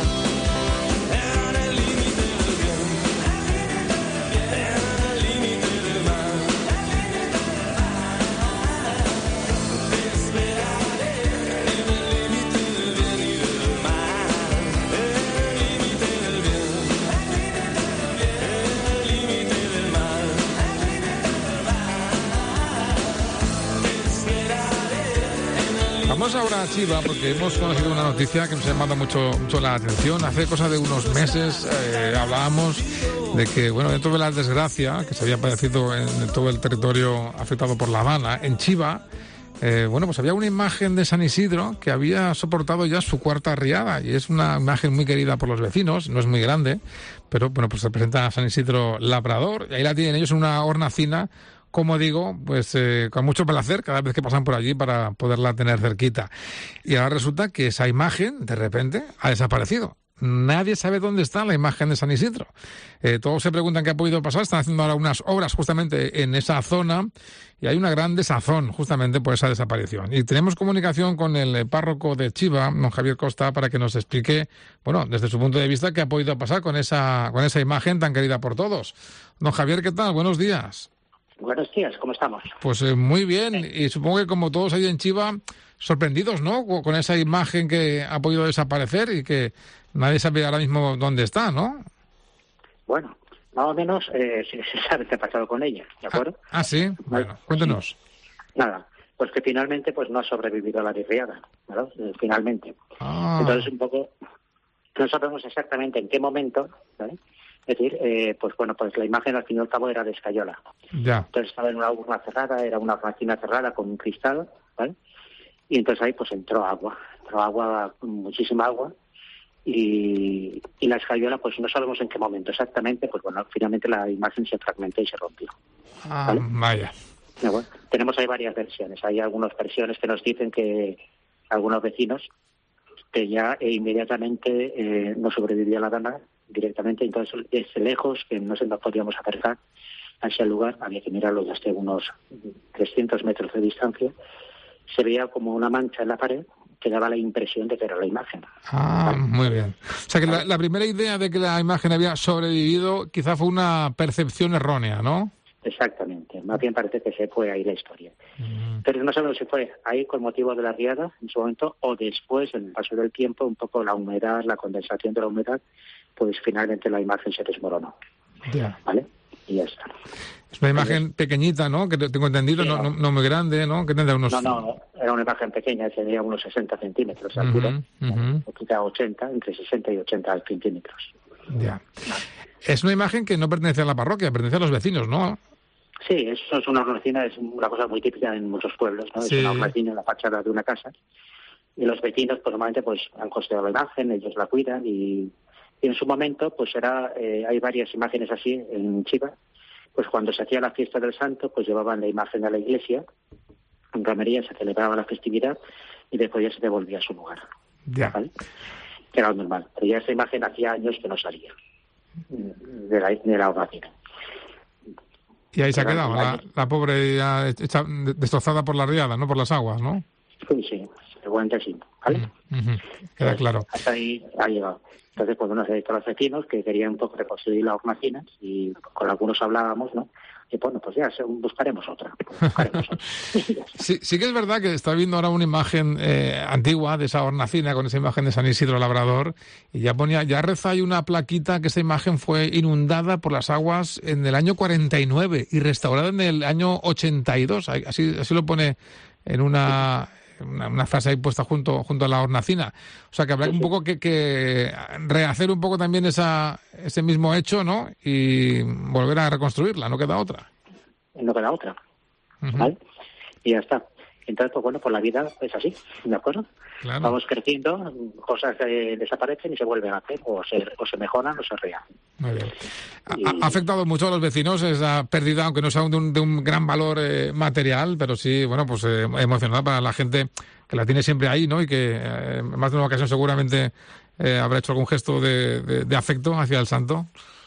Vamos ahora a Chiva porque hemos conocido una noticia que nos ha llamado mucho, mucho la atención. Hace cosa de unos meses eh, hablábamos de que, bueno, dentro de la desgracia que se había padecido en todo el territorio afectado por La Habana, en Chiva Eh, bueno, pues había una imagen de San Isidro que había soportado ya su cuarta riada y es una imagen muy querida por los vecinos, no es muy grande, pero bueno, pues se presenta a San Isidro Labrador y ahí la tienen ellos en una hornacina, como digo, pues eh, con mucho placer cada vez que pasan por allí para poderla tener cerquita. Y ahora resulta que esa imagen, de repente, ha desaparecido. Nadie sabe dónde está la imagen de San Isidro. Eh, todos se preguntan qué ha podido pasar. Están haciendo ahora unas obras justamente en esa zona y hay una gran desazón justamente por esa desaparición. Y tenemos comunicación con el párroco de Chiva, don Javier Costa, para que nos explique, bueno, desde su punto de vista, qué ha podido pasar con esa, con esa imagen tan querida por todos. Don Javier, ¿qué tal? Buenos días. Buenos días, ¿cómo estamos? Pues eh, muy bien, y supongo que como todos ahí en Chiva, sorprendidos, ¿no? Con esa imagen que ha podido desaparecer y que nadie sabe ahora mismo dónde está, ¿no? Bueno, más o menos eh, se, se sabe qué ha pasado con ella, ¿de acuerdo? Ah, ah sí, bueno, cuéntenos. Nada, pues que finalmente pues no ha sobrevivido a la riada, ¿verdad? Eh, finalmente. Ah. Entonces un poco, no sabemos exactamente en qué momento, ¿vale? Es decir, eh, pues bueno, pues la imagen al fin y al cabo era de escayola. Ya. Entonces estaba en una urna cerrada, era una máquina cerrada con un cristal, ¿vale? Y entonces ahí pues entró agua, entró agua, muchísima agua, y, y la escayola pues no sabemos en qué momento exactamente, pues bueno, finalmente la imagen se fragmentó y se rompió. Ah, ¿vale? vaya. Ya, bueno, tenemos ahí varias versiones, hay algunas versiones que nos dicen que algunos vecinos que ya eh, inmediatamente eh, no sobrevivió a la dana directamente, entonces desde lejos, que no se nos podíamos acercar a ese lugar, había que mirarlo desde unos trescientos metros de distancia, se veía como una mancha en la pared que daba la impresión de que era la imagen. Ah, muy bien. O sea que la, la primera idea de que la imagen había sobrevivido quizá fue una percepción errónea, ¿no? Exactamente, más bien parece que se fue ahí la historia. Mm. Pero no sabemos si fue ahí con motivo de la riada en su momento o después, en el paso del tiempo, un poco la humedad, la condensación de la humedad, pues finalmente la imagen se desmoronó. Ya. ¿Vale? Y ya está. Es una imagen Entonces, pequeñita, ¿no? Que tengo entendido, sí, no, no, no muy grande, ¿no? Que tendrá unos... No, no, era una imagen pequeña, tenía unos sesenta centímetros de altura, uh-huh, uh-huh. quizá ochenta, entre sesenta y ochenta centímetros. Ya. Es una imagen que no pertenece a la parroquia, pertenece a los vecinos, ¿no? Sí, eso es una hornacina, es una cosa muy típica en muchos pueblos, ¿no? Sí. Es una hornacina en la fachada de una casa. Y los vecinos, pues normalmente, pues han construido la imagen, ellos la cuidan y, y en su momento, pues era, eh, hay varias imágenes así en Chiva. Pues cuando se hacía la fiesta del santo, pues llevaban la imagen a la iglesia, en romería se celebraba la festividad y después ya se devolvía a su lugar. Ya. ¿Vale? Que era lo normal. Pero ya esa imagen hacía años que no salía de la, de la hornacina. Y ahí se ha quedado, la, la pobre ya hecha, destrozada por la riada, ¿no? Por las aguas, ¿no? Sí, sí, seguramente sí, ¿vale? Uh-huh. Queda claro. Hasta ahí ha llegado. Entonces, pues bueno, se dedicó a los vecinos que querían un poco reconstruir las hornacinas y con algunos hablábamos, ¿no? Y bueno, pues ya buscaremos otra. Buscaremos otra. sí, sí que es verdad que está viendo ahora una imagen eh, antigua de esa hornacina con esa imagen de San Isidro Labrador y ya ponía, ya reza ahí una plaquita que esa imagen fue inundada por las aguas en el año cuarenta y nueve y restaurada en el año ochenta y dos. Así, así lo pone en una... Una, una frase ahí puesta junto junto a la hornacina. O sea que habrá un poco que, que rehacer un poco también esa ese mismo hecho, ¿no? Y volver a reconstruirla, no queda otra. No queda otra. Uh-huh. ¿Vale? Y ya está. Entonces, pues bueno, pues la vida es así, ¿de acuerdo? Claro. Vamos creciendo, cosas eh, desaparecen y se vuelven a hacer, o se, o se mejoran o se realizan. Muy bien. Y... Ha, ha afectado mucho a los vecinos esa pérdida, aunque no sea de un, de un gran valor eh, material, pero sí, bueno, pues eh, emocionada para la gente que la tiene siempre ahí, ¿no? Y que eh, en más de una ocasión seguramente eh, habrá hecho algún gesto de, de, de afecto hacia el santo.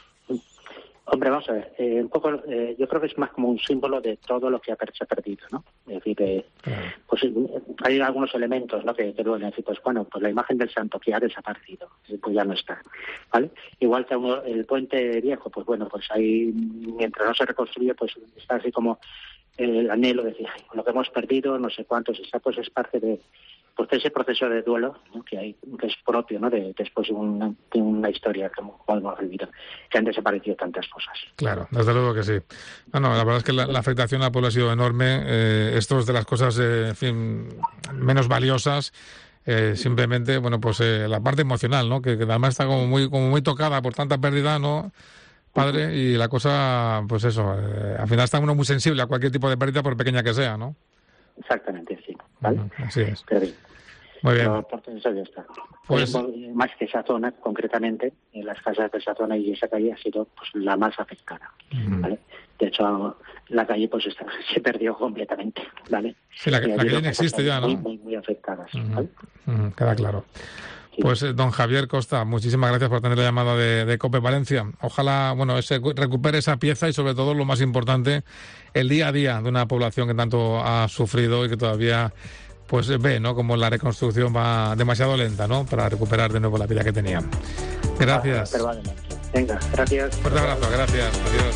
Hombre, vamos a ver, eh, un poco, eh, yo creo que es más como un símbolo de todo lo que se ha perdido, ¿no? Es decir, eh, pues hay algunos elementos, ¿no? Que, que duelen, es decir, pues bueno, pues la imagen del santo que ha desaparecido, pues ya no está, ¿vale? Igual que uno, el puente viejo, pues bueno, pues ahí, mientras no se reconstruye, pues está así como el anhelo de decir, ay, lo que hemos perdido, no sé cuántos, está, pues es parte de, pues de ese proceso de duelo, ¿no? que hay, que es propio, ¿no? De, después de una, de una historia que hemos vivido, que han desaparecido tantas cosas. Claro, desde luego que sí. No, no, la verdad es que la, la afectación al pueblo ha sido enorme. Eh, esto es de las cosas, eh, en fin, menos valiosas. Eh, simplemente, bueno, pues eh, la parte emocional, ¿no? Que, que además está como muy, como muy tocada por tanta pérdida, ¿no? Padre, y la cosa, pues eso, eh, al final está uno muy sensible a cualquier tipo de pérdida, por pequeña que sea, ¿no? Exactamente, sí. ¿Vale? Uh-huh. Así es. Pero bien. Muy bien. Pero por eso ya está. Pues, más que esa zona, concretamente, en las casas de esa zona y esa calle ha sido pues la más afectada. uh-huh. ¿Vale? De hecho, la calle pues está, se perdió completamente, ¿vale? Sí, la, la calle no existe ya, ¿no? Muy, muy, muy afectadas, uh-huh. ¿vale? Uh-huh. Queda claro. Pues eh, don Javier Costa, muchísimas gracias por tener la llamada de, de COPE Valencia. Ojalá, bueno, ese, recupere esa pieza y sobre todo lo más importante, el día a día de una población que tanto ha sufrido y que todavía pues ve, ¿no?, como la reconstrucción va demasiado lenta, ¿no?, para recuperar de nuevo la vida que tenía. Gracias. Pero vale, venga, gracias. Fuerte abrazo, gracias. Adiós.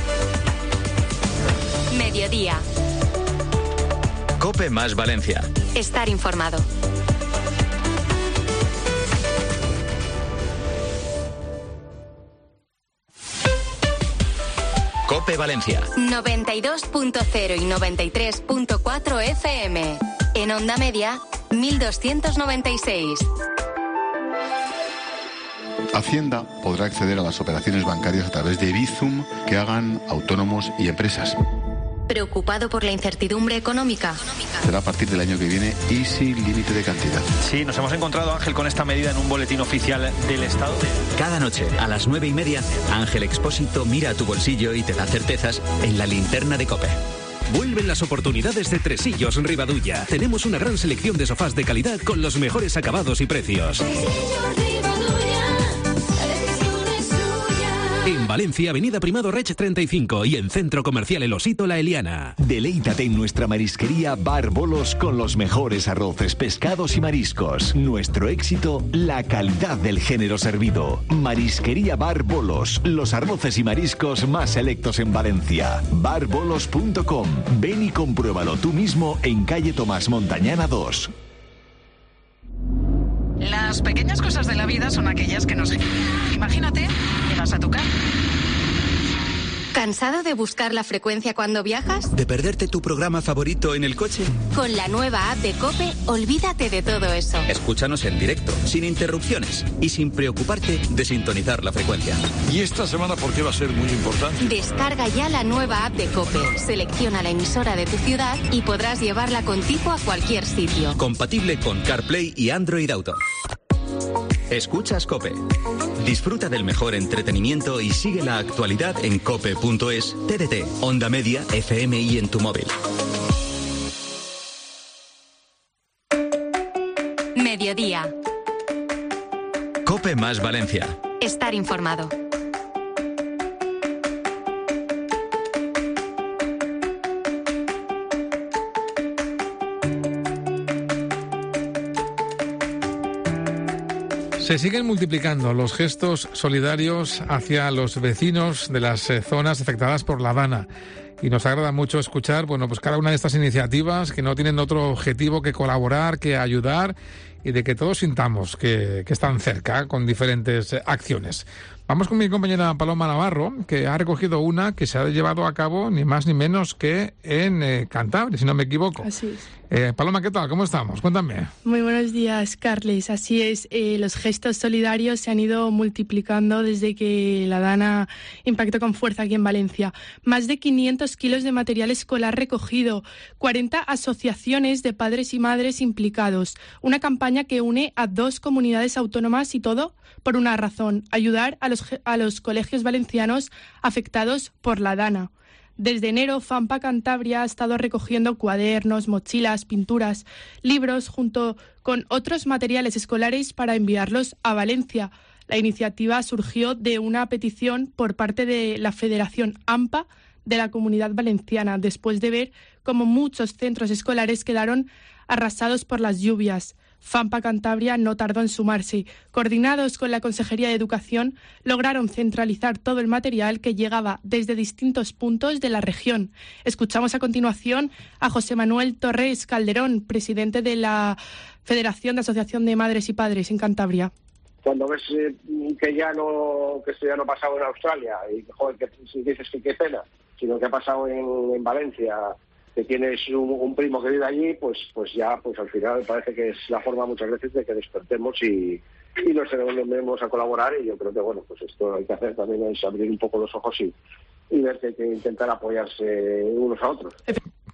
Mediodía. COPE más Valencia. Estar informado. COPE Valencia. noventa y dos punto cero y noventa y tres punto cuatro F M. En onda media, mil doscientos noventa y seis. Hacienda podrá acceder a las operaciones bancarias a través de Bizum que hagan autónomos y empresas. ¿Preocupado por la incertidumbre económica? Será a partir del año que viene y sin límite de cantidad. Sí, nos hemos encontrado, Ángel, con esta medida en un boletín oficial del Estado. Cada noche, a las nueve y media, Ángel Expósito mira a tu bolsillo y te da certezas en la linterna de COPE. Vuelven las oportunidades de Tresillos Ribadulla. Tenemos una gran selección de sofás de calidad con los mejores acabados y precios. En Valencia, Avenida Primado Reig treinta y cinco y en Centro Comercial El Osito La Eliana. Deleítate en nuestra marisquería Bar Bolos con los mejores arroces, pescados y mariscos. Nuestro éxito, la calidad del género servido. Marisquería Bar Bolos, los arroces y mariscos más selectos en Valencia. barbolos punto com. Ven y compruébalo tú mismo en calle Tomás Montañana dos. Las pequeñas cosas de la vida son aquellas que nos... Imagínate, llegas a tu casa. ¿Cansado de buscar la frecuencia cuando viajas? ¿De perderte tu programa favorito en el coche? Con la nueva app de COPE, olvídate de todo eso. Escúchanos en directo, sin interrupciones y sin preocuparte de sintonizar la frecuencia. ¿Y esta semana por qué va a ser muy importante? Descarga ya la nueva app de COPE, selecciona la emisora de tu ciudad y podrás llevarla contigo a cualquier sitio. Compatible con CarPlay y Android Auto. Escuchas COPE. Disfruta del mejor entretenimiento y sigue la actualidad en cope punto es, T D T, Onda Media, F M y en tu móvil. Mediodía. COPE más Valencia. Estar informado. Se siguen multiplicando los gestos solidarios hacia los vecinos de las eh, zonas afectadas por la Dana. Y nos agrada mucho escuchar, bueno, pues cada una de estas iniciativas que no tienen otro objetivo que colaborar, que ayudar y de que todos sintamos que, que están cerca con diferentes eh, acciones. Vamos con mi compañera Paloma Navarro, que ha recogido una que se ha llevado a cabo ni más ni menos que en eh, Cantabria, si no me equivoco. Así es. Eh, Paloma, ¿qué tal? ¿Cómo estamos? Cuéntame. Muy buenos días, Carles. Así es, eh, los gestos solidarios se han ido multiplicando desde que la Dana impactó con fuerza aquí en Valencia. Más de quinientos kilos de material escolar recogido, cuarenta asociaciones de padres y madres implicados, una campaña que une a dos comunidades autónomas y todo por una razón, ayudar a los, a los colegios valencianos afectados por la Dana. Desde enero, FAMPA Cantabria ha estado recogiendo cuadernos, mochilas, pinturas, libros, junto con otros materiales escolares para enviarlos a Valencia. La iniciativa surgió de una petición por parte de la Federación AMPA de la Comunidad Valenciana, después de ver cómo muchos centros escolares quedaron arrasados por las lluvias. FAMPA Cantabria no tardó en sumarse. Coordinados con la Consejería de Educación, lograron centralizar todo el material que llegaba desde distintos puntos de la región. Escuchamos a continuación a José Manuel Torres Calderón, presidente de la Federación de Asociación de Madres y Padres en Cantabria. Cuando ves eh, que ya no que esto ya no ha pasado en Australia y joder, que si dices que qué pena, sino que ha pasado en, en Valencia, que tienes un, un primo que vive allí, pues pues ya pues al final me parece que es la forma muchas veces de que despertemos y, y nos tenemos a colaborar, y yo creo que bueno, pues esto hay que hacer también, es abrir un poco los ojos y, y ver que hay que intentar apoyarse unos a otros.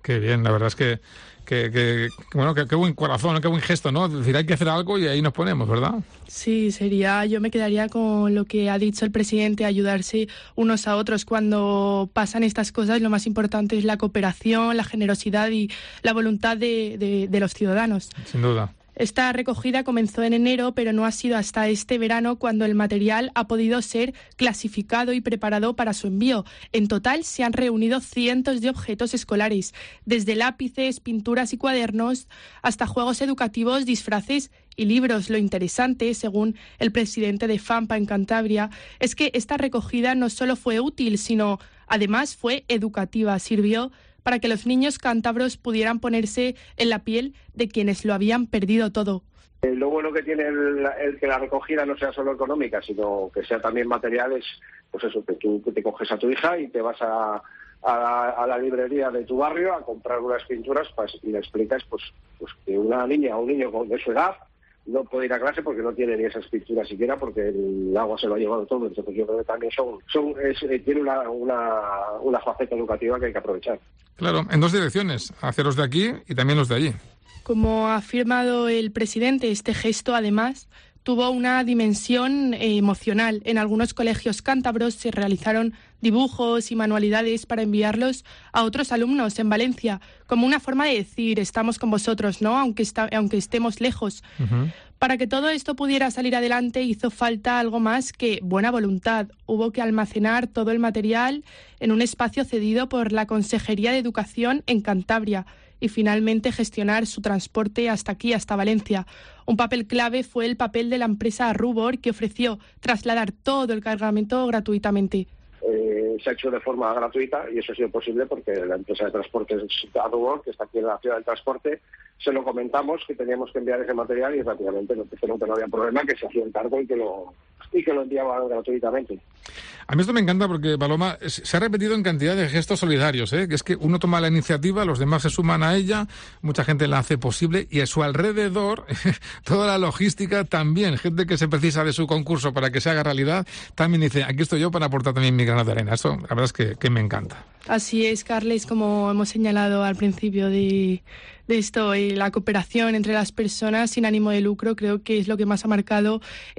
Qué bien, la verdad es que, que, que bueno, qué buen corazón, qué buen gesto, ¿no? Es decir, hay que hacer algo y ahí nos ponemos, ¿verdad? Sí, sería, yo me quedaría con lo que ha dicho el presidente, ayudarse unos a otros. Cuando pasan estas cosas, lo más importante es la cooperación, la generosidad y la voluntad de, de, de los ciudadanos. Sin duda. Esta recogida comenzó en enero, pero no ha sido hasta este verano cuando el material ha podido ser clasificado y preparado para su envío. En total se han reunido cientos de objetos escolares, desde lápices, pinturas y cuadernos, hasta juegos educativos, disfraces y libros. Lo interesante, según el presidente de FAMPA en Cantabria, es que esta recogida no solo fue útil, sino además fue educativa. Sirvió para que los niños cántabros pudieran ponerse en la piel de quienes lo habían perdido todo. Eh, lo bueno que tiene el, el que la recogida no sea solo económica, sino que sea también material, es pues eso, que tú que te coges a tu hija y te vas a, a, a la librería de tu barrio a comprar unas pinturas pues, y le explicas pues, pues que una niña o un niño de su edad no puede ir a clase porque no tiene ni esas pinturas siquiera, porque el agua se lo ha llevado todo. Entonces yo creo que también son, son es, eh, tiene una, una, una faceta educativa que hay que aprovechar. Claro, en dos direcciones, hacia los de aquí y también los de allí. Como ha afirmado el presidente, este gesto además tuvo una dimensión eh, emocional. En algunos colegios cántabros se realizaron dibujos y manualidades para enviarlos a otros alumnos en Valencia, como una forma de decir, estamos con vosotros, ¿no? Aunque, está, aunque estemos lejos. Uh-huh. Para que todo esto pudiera salir adelante hizo falta algo más que buena voluntad. Hubo que almacenar todo el material en un espacio cedido por la Consejería de Educación en Cantabria y finalmente gestionar su transporte hasta aquí, hasta Valencia. Un papel clave fue el papel de la empresa Rubor, que ofreció trasladar todo el cargamento gratuitamente. Eh, se ha hecho de forma gratuita y eso ha sido posible porque la empresa de transportes Rubor, que está aquí en la ciudad del transporte, se lo comentamos que teníamos que enviar ese material y rápidamente no, que no, que no había problema, que se hacía el cargo y que lo y que lo enviaban gratuitamente. A mí esto me encanta porque, Paloma, se ha repetido en cantidad de gestos solidarios, ¿eh? Que es que uno toma la iniciativa, los demás se suman a ella, mucha gente la hace posible y a su alrededor, toda la logística también, gente que se precisa de su concurso para que se haga realidad, también dice, aquí estoy yo para aportar también mi grano de arena. Eso, la verdad es que, que me encanta. Así es, Carles, como hemos señalado al principio de, de esto, y la cooperación entre las personas sin ánimo de lucro creo que es lo que más ha marcado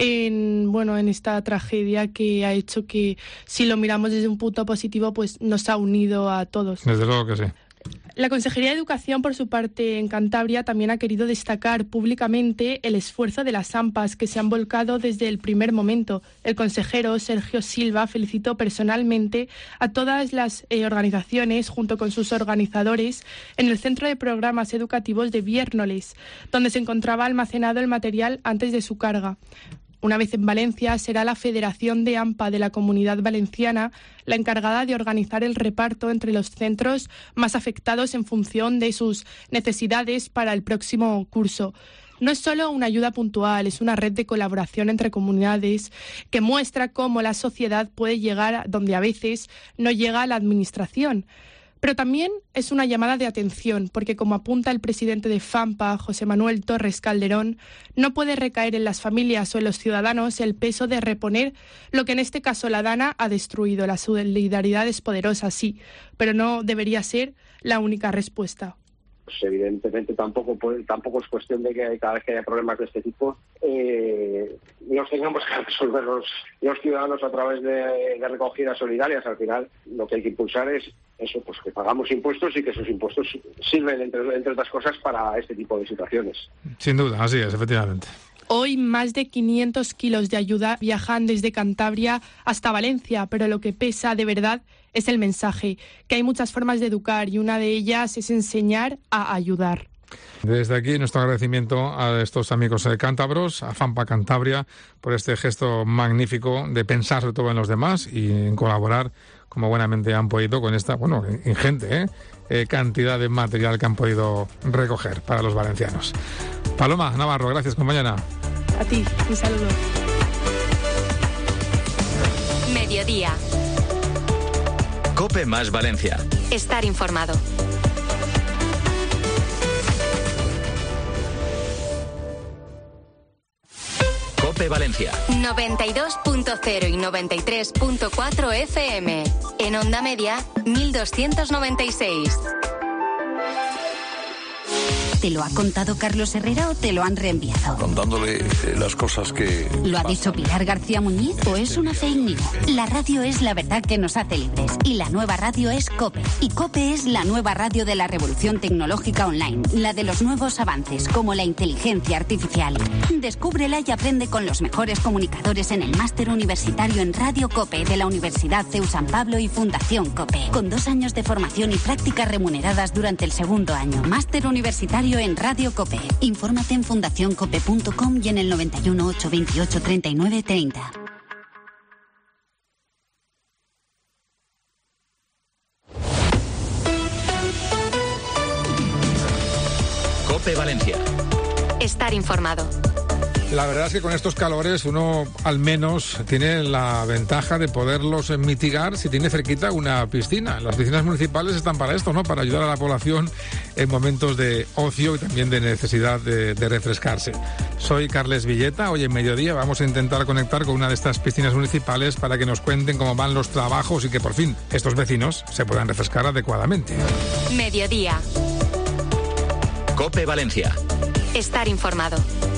en, bueno, en esta tragedia, que ha hecho que, si lo miramos desde un punto positivo, pues nos ha unido a todos. Desde luego que sí. La Consejería de Educación, por su parte, en Cantabria, también ha querido destacar públicamente el esfuerzo de las AMPAs, que se han volcado desde el primer momento. El consejero Sergio Silva felicitó personalmente a todas las eh, organizaciones, junto con sus organizadores, en el Centro de Programas Educativos de Viérnoles, donde se encontraba almacenado el material antes de su carga. Una vez en Valencia, será la Federación de AMPA de la Comunidad Valenciana la encargada de organizar el reparto entre los centros más afectados en función de sus necesidades para el próximo curso. No es solo una ayuda puntual, es una red de colaboración entre comunidades que muestra cómo la sociedad puede llegar a donde a veces no llega la administración. Pero también es una llamada de atención, porque como apunta el presidente de FAMPA, José Manuel Torres Calderón, no puede recaer en las familias o en los ciudadanos el peso de reponer lo que en este caso la Dana ha destruido. La solidaridad es poderosa, sí, pero no debería ser la única respuesta. Pues evidentemente tampoco puede, tampoco es cuestión de que cada vez que haya problemas de este tipo eh, los tengamos que resolver los, los ciudadanos a través de, de recogidas solidarias. Al final lo que hay que impulsar es eso, pues que pagamos impuestos y que esos impuestos sirven, entre, entre otras cosas, para este tipo de situaciones. Sin duda, así es, efectivamente. Hoy más de quinientos kilos de ayuda viajan desde Cantabria hasta Valencia, pero lo que pesa de verdad es el mensaje, que hay muchas formas de educar y una de ellas es enseñar a ayudar. Desde aquí nuestro agradecimiento a estos amigos cántabros, a FAMPA Cantabria, por este gesto magnífico de pensar sobre todo en los demás y en colaborar como buenamente han podido con esta, bueno, ingente ¿eh? Eh, cantidad de material que han podido recoger para los valencianos. Paloma Navarro, gracias compañera. A ti, un saludo. Mediodía. COPE más Valencia. Estar informado. COPE Valencia. noventa y dos punto cero y noventa y tres punto cuatro F M. En onda media, mil doscientos noventa y seis. ¿Te lo ha contado Carlos Herrera o te lo han reenviado? Contándole eh, las cosas que... ¿Lo ha dicho Pilar García Muñiz o es una fake news? La radio es la verdad que nos hace libres y la nueva radio es COPE. Y COPE es la nueva radio de la revolución tecnológica online, la de los nuevos avances como la inteligencia artificial. Descúbrela y aprende con los mejores comunicadores en el máster universitario en Radio COPE de la Universidad CEU San Pablo y Fundación COPE, con dos años de formación y prácticas remuneradas durante el segundo año. Máster universitario en Radio COPE. Infórmate en fundación cope punto com y en el noventa y uno, ochocientos veintiocho, treinta y nueve treinta. COPE Valencia. Estar informado. La verdad es que con estos calores uno al menos tiene la ventaja de poderlos mitigar si tiene cerquita una piscina. Las piscinas municipales están para esto, ¿no? Para ayudar a la población en momentos de ocio y también de necesidad de, de refrescarse. Soy Carles Villeta. Hoy en mediodía vamos a intentar conectar con una de estas piscinas municipales para que nos cuenten cómo van los trabajos y que por fin estos vecinos se puedan refrescar adecuadamente. Mediodía. COPE Valencia. Estar informado.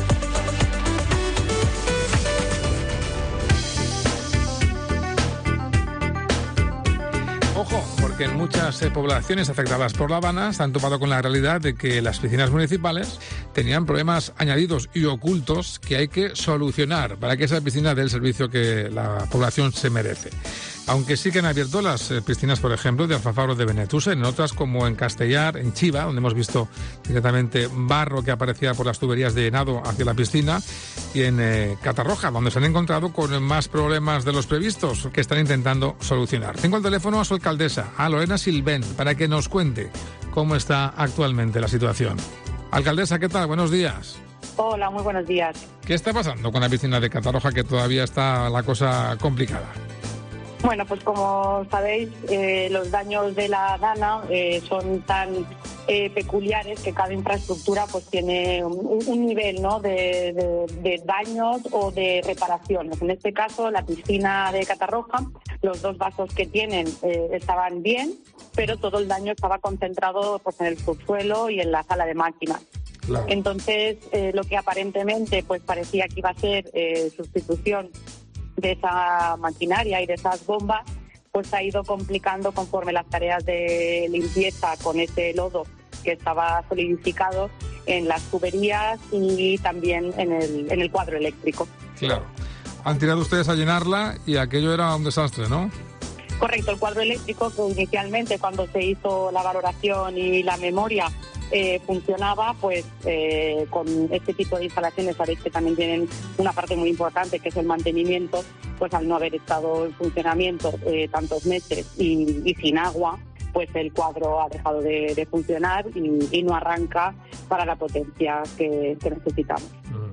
Ojo, porque en muchas eh, poblaciones afectadas por la Dana se han topado con la realidad de que las piscinas municipales tenían problemas añadidos y ocultos que hay que solucionar para que esa piscina dé el servicio que la población se merece. Aunque sí que han abierto las eh, piscinas, por ejemplo, de Alfafar de Benetús, en otras como en Castellar, en Chiva, donde hemos visto directamente barro que aparecía por las tuberías de llenado hacia la piscina, y en eh, Catarroja, donde se han encontrado con más problemas de los previstos que están intentando solucionar. Tengo el teléfono a su alcaldesa, a Lorena Silvén, para que nos cuente cómo está actualmente la situación. Alcaldesa, ¿qué tal? Buenos días. Hola, muy buenos días. ¿Qué está pasando con la piscina de Catarroja, que todavía está la cosa complicada? Bueno, pues como sabéis, eh, los daños de la Dana eh, son tan eh, peculiares que cada infraestructura pues tiene un, un nivel, ¿no?, de, de, de daños o de reparaciones. En este caso, la piscina de Catarroja, los dos vasos que tienen eh, estaban bien, pero todo el daño estaba concentrado pues en el subsuelo y en la sala de máquinas. Claro. Entonces, eh, lo que aparentemente pues parecía que iba a ser eh, sustitución de esa maquinaria y de esas bombas, pues ha ido complicando conforme las tareas de limpieza con ese lodo que estaba solidificado en las tuberías y también en el, en el cuadro eléctrico. Claro. Han tirado ustedes a llenarla y aquello era un desastre, ¿no? Correcto, el cuadro eléctrico que inicialmente cuando se hizo la valoración y la memoria Eh, funcionaba, pues eh, con este tipo de instalaciones sabéis que también tienen una parte muy importante que es el mantenimiento, pues al no haber estado en funcionamiento eh, tantos meses y, y sin agua, pues el cuadro ha dejado de, de funcionar y, y no arranca para la potencia que, que necesitamos.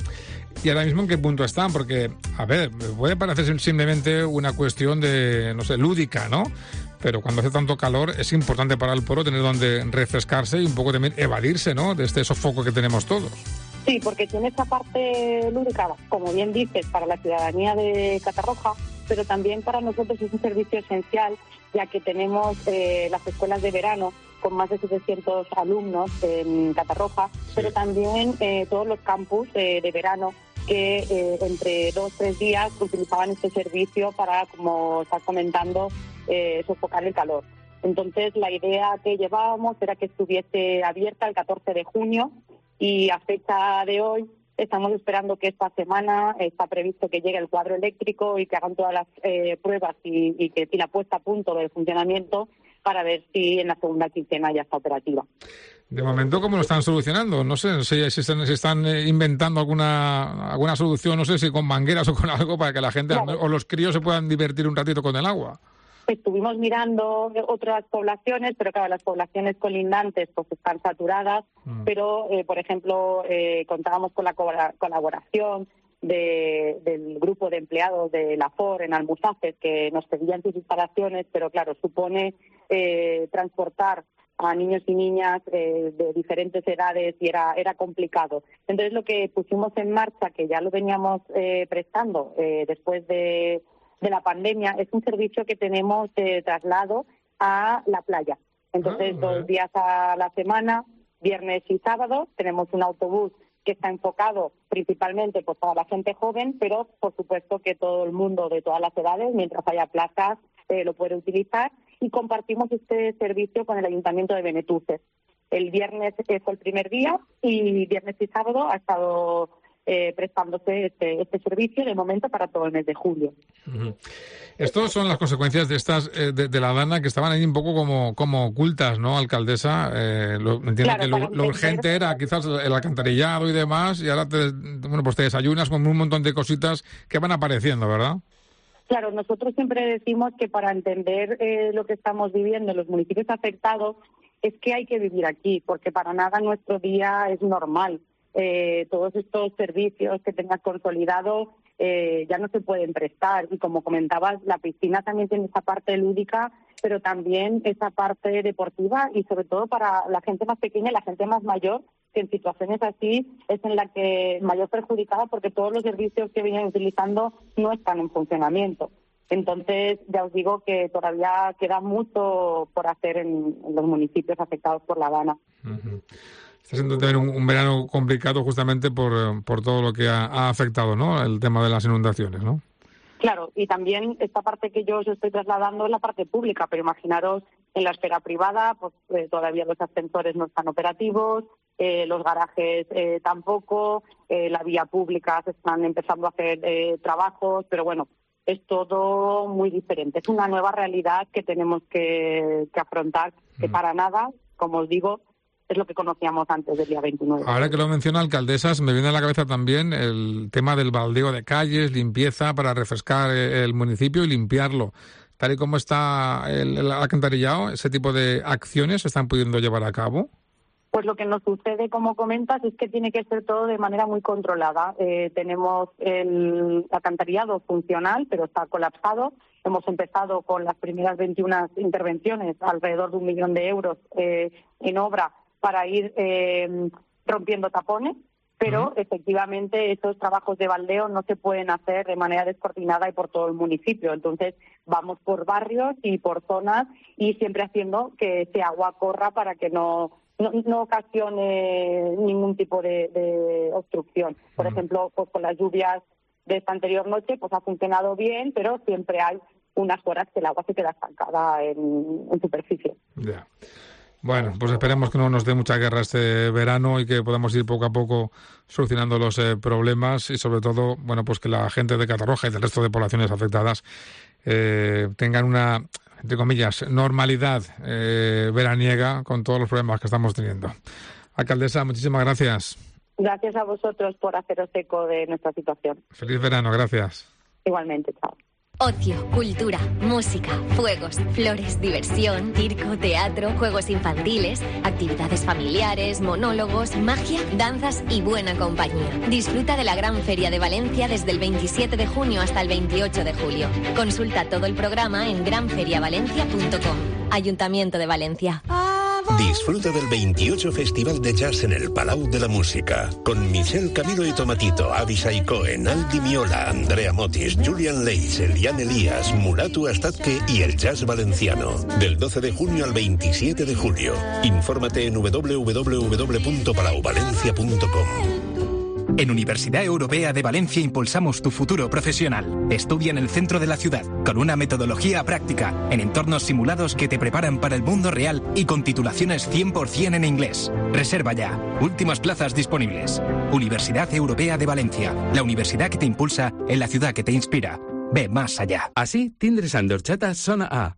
¿Y ahora mismo en qué punto están? Porque, a ver, puede parecer simplemente una cuestión de, no sé, lúdica, ¿no? Pero cuando hace tanto calor es importante para el pueblo tener donde refrescarse y un poco también evadirse, ¿no?, de este sofoco que tenemos todos. Sí, porque tiene esta parte lúdica, como bien dices, para la ciudadanía de Catarroja, pero también para nosotros es un servicio esencial, ya que tenemos eh, las escuelas de verano con más de setecientos alumnos en Catarroja, sí, pero también eh, todos los campus eh, de verano que eh, entre dos o tres días utilizaban este servicio para, como estás comentando, eh, sofocar el calor. Entonces, la idea que llevábamos era que estuviese abierta el catorce de junio y a fecha de hoy estamos esperando que esta semana está previsto que llegue el cuadro eléctrico y que hagan todas las eh, pruebas y, y que y la puesta a punto del funcionamiento para ver si en la segunda quincena ya está operativa. De momento, ¿cómo lo están solucionando? No sé si, si, están, si están inventando alguna alguna solución, no sé si con mangueras o con algo para que la gente claro. o los críos se puedan divertir un ratito con el agua. Estuvimos mirando otras poblaciones, pero claro, las poblaciones colindantes pues están saturadas, mm. pero, eh, por ejemplo, eh, contábamos con la co- colaboración de, del grupo de empleados de la F O R en Almussafes, que nos pedían sus instalaciones, pero claro, supone eh, transportar a niños y niñas eh, de diferentes edades y era era complicado. Entonces, lo que pusimos en marcha, que ya lo veníamos eh, prestando eh, después de... de la pandemia, es un servicio que tenemos de traslado a la playa. Entonces, ah, dos días a la semana viernes y sábado. Tenemos un autobús que está enfocado principalmente pues, para la gente joven, pero por supuesto que todo el mundo de todas las edades, mientras haya plazas, eh, lo puede utilizar. Y compartimos este servicio con el Ayuntamiento de Benetúser. El viernes fue el primer día y viernes y sábado ha estado eh, prestándose este, este servicio de momento para todo el mes de julio. Uh-huh. Estas son las consecuencias de estas eh, de, de la Dana que estaban ahí un poco como, como ocultas, ¿no, alcaldesa? Eh, lo, entiendo claro, que lo, lo urgente era quizás el alcantarillado y demás, y ahora te, bueno, pues te desayunas con un montón de cositas que van apareciendo, ¿verdad? Claro, nosotros siempre decimos que para entender eh, lo que estamos viviendo en los municipios afectados es que hay que vivir aquí, porque para nada nuestro día es normal. Eh, todos estos servicios que tengas consolidados eh, ya no se pueden prestar. Y como comentabas, la piscina también tiene esa parte lúdica, pero también esa parte deportiva y sobre todo para la gente más pequeña y la gente más mayor, que en situaciones así es en la que mayor perjudicada porque todos los servicios que vienen utilizando no están en funcionamiento. Entonces, ya os digo que todavía queda mucho por hacer en, en los municipios afectados por la Dana. Uh-huh. Está siendo también un, un verano complicado justamente por, por todo lo que ha, ha afectado, ¿no? El tema de las inundaciones, ¿no? Claro, y también esta parte que yo os estoy trasladando es la parte pública, pero imaginaros en la esfera privada, pues eh, todavía los ascensores no están operativos, eh, los garajes eh, tampoco, eh, la vía pública se están empezando a hacer eh, trabajos, pero bueno, es todo muy diferente. Es una nueva realidad que tenemos que, que afrontar, que para nada, como os digo, es lo que conocíamos antes del día veintinueve. Ahora que lo menciona, alcaldesas, me viene a la cabeza también el tema del baldeo de calles, limpieza para refrescar el municipio y limpiarlo. Tal y como está el, el alcantarillado, ¿ese tipo de acciones se están pudiendo llevar a cabo? Pues lo que nos sucede, como comentas, es que tiene que ser todo de manera muy controlada. Eh, tenemos el alcantarillado funcional, pero está colapsado. Hemos empezado con las primeras veintiuna intervenciones, alrededor de un millón de euros eh, en obra, para ir eh, rompiendo tapones, pero uh-huh. efectivamente esos trabajos de baldeo no se pueden hacer de manera descoordinada y por todo el municipio. Entonces vamos por barrios y por zonas y siempre haciendo que ese agua corra para que no... No, no ocasione ningún tipo de, de obstrucción. Por uh-huh. ejemplo, pues con las lluvias de esta anterior noche, pues ha funcionado bien, pero siempre hay unas horas que el agua se queda estancada en, en superficie. Ya. Yeah. Bueno, pues esperemos que no nos dé mucha guerra este verano y que podamos ir poco a poco solucionando los eh, problemas y sobre todo, bueno, pues que la gente de Catarroja y del resto de poblaciones afectadas eh, tengan una, entre comillas, normalidad eh, veraniega con todos los problemas que estamos teniendo. Alcaldesa, muchísimas gracias. Gracias a vosotros por haceros eco de nuestra situación. Feliz verano, gracias. Igualmente, chao. Ocio, cultura, música, fuegos, flores, diversión, circo, teatro, juegos infantiles, actividades familiares, monólogos, magia, danzas y buena compañía. Disfruta de la Gran Feria de Valencia desde el veintisiete de junio hasta el veintiocho de julio. Consulta todo el programa en gran feria valencia punto com. Ayuntamiento de Valencia. Disfruta del veintiocho Festival de Jazz en el Palau de la Música, con Michelle Camilo y Tomatito, Abishai Cohen, Aldi Miola, Andrea Motis, Julian Leitz, Elian Elías, Muratu Astadke y el Jazz Valenciano. Del doce de junio al veintisiete de julio. Infórmate en doble u doble u doble u punto palau valencia punto com. En Universidad Europea de Valencia impulsamos tu futuro profesional. Estudia en el centro de la ciudad, con una metodología práctica, en entornos simulados que te preparan para el mundo real y con titulaciones cien por ciento en inglés. Reserva ya. Últimas plazas disponibles. Universidad Europea de Valencia, la universidad que te impulsa en la ciudad que te inspira. Ve más allá. Así, tindres andorxata sona a...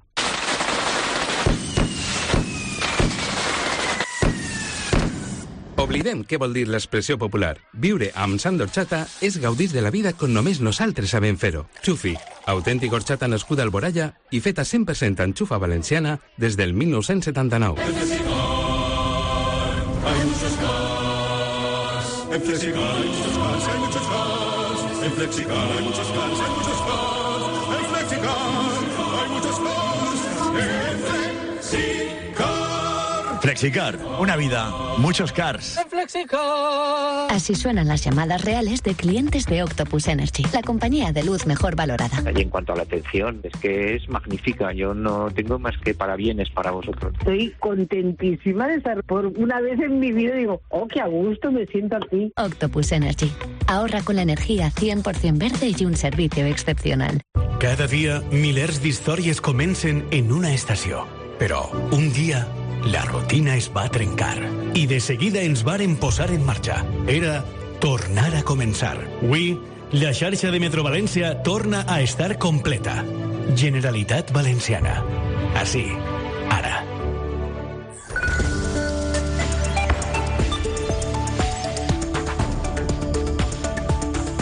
Oblidem què vol dir l'expressió popular. Viure amb Sant d'Orxata és gaudir de la vida com només nosaltres sabem fer-ho. Xufi, autèntic horxata nascuda a Alboraya i feta cent per cent en xufa valenciana des del mil nou-cents setanta-nou. En Flexicar hay muchos cars. En Flexicar hay muchos cars, hay muchos cars. En Flexicar hay muchos cars, hay muchos cars. En Flexicar hay muchos cars. En Flexicar. Flexicar, una vida, muchos cars. Así suenan las llamadas reales de clientes de Octopus Energy, la compañía de luz mejor valorada. Y en cuanto a la atención, es que es magnífica. Yo no tengo más que parabienes para vosotros. Estoy contentísima de estar por una vez en mi vida. Digo, oh, qué a gusto me siento aquí. Octopus Energy. Ahorra con la energía cien por ciento verde y un servicio excepcional. Cada dia, milers d'històries comencen en una estació. Però, un dia, la rutina es va trencar. I de seguida ens varen posar en marxa. Era tornar a començar. Avui, la xarxa de Metro València torna a estar completa. Generalitat Valenciana. Així,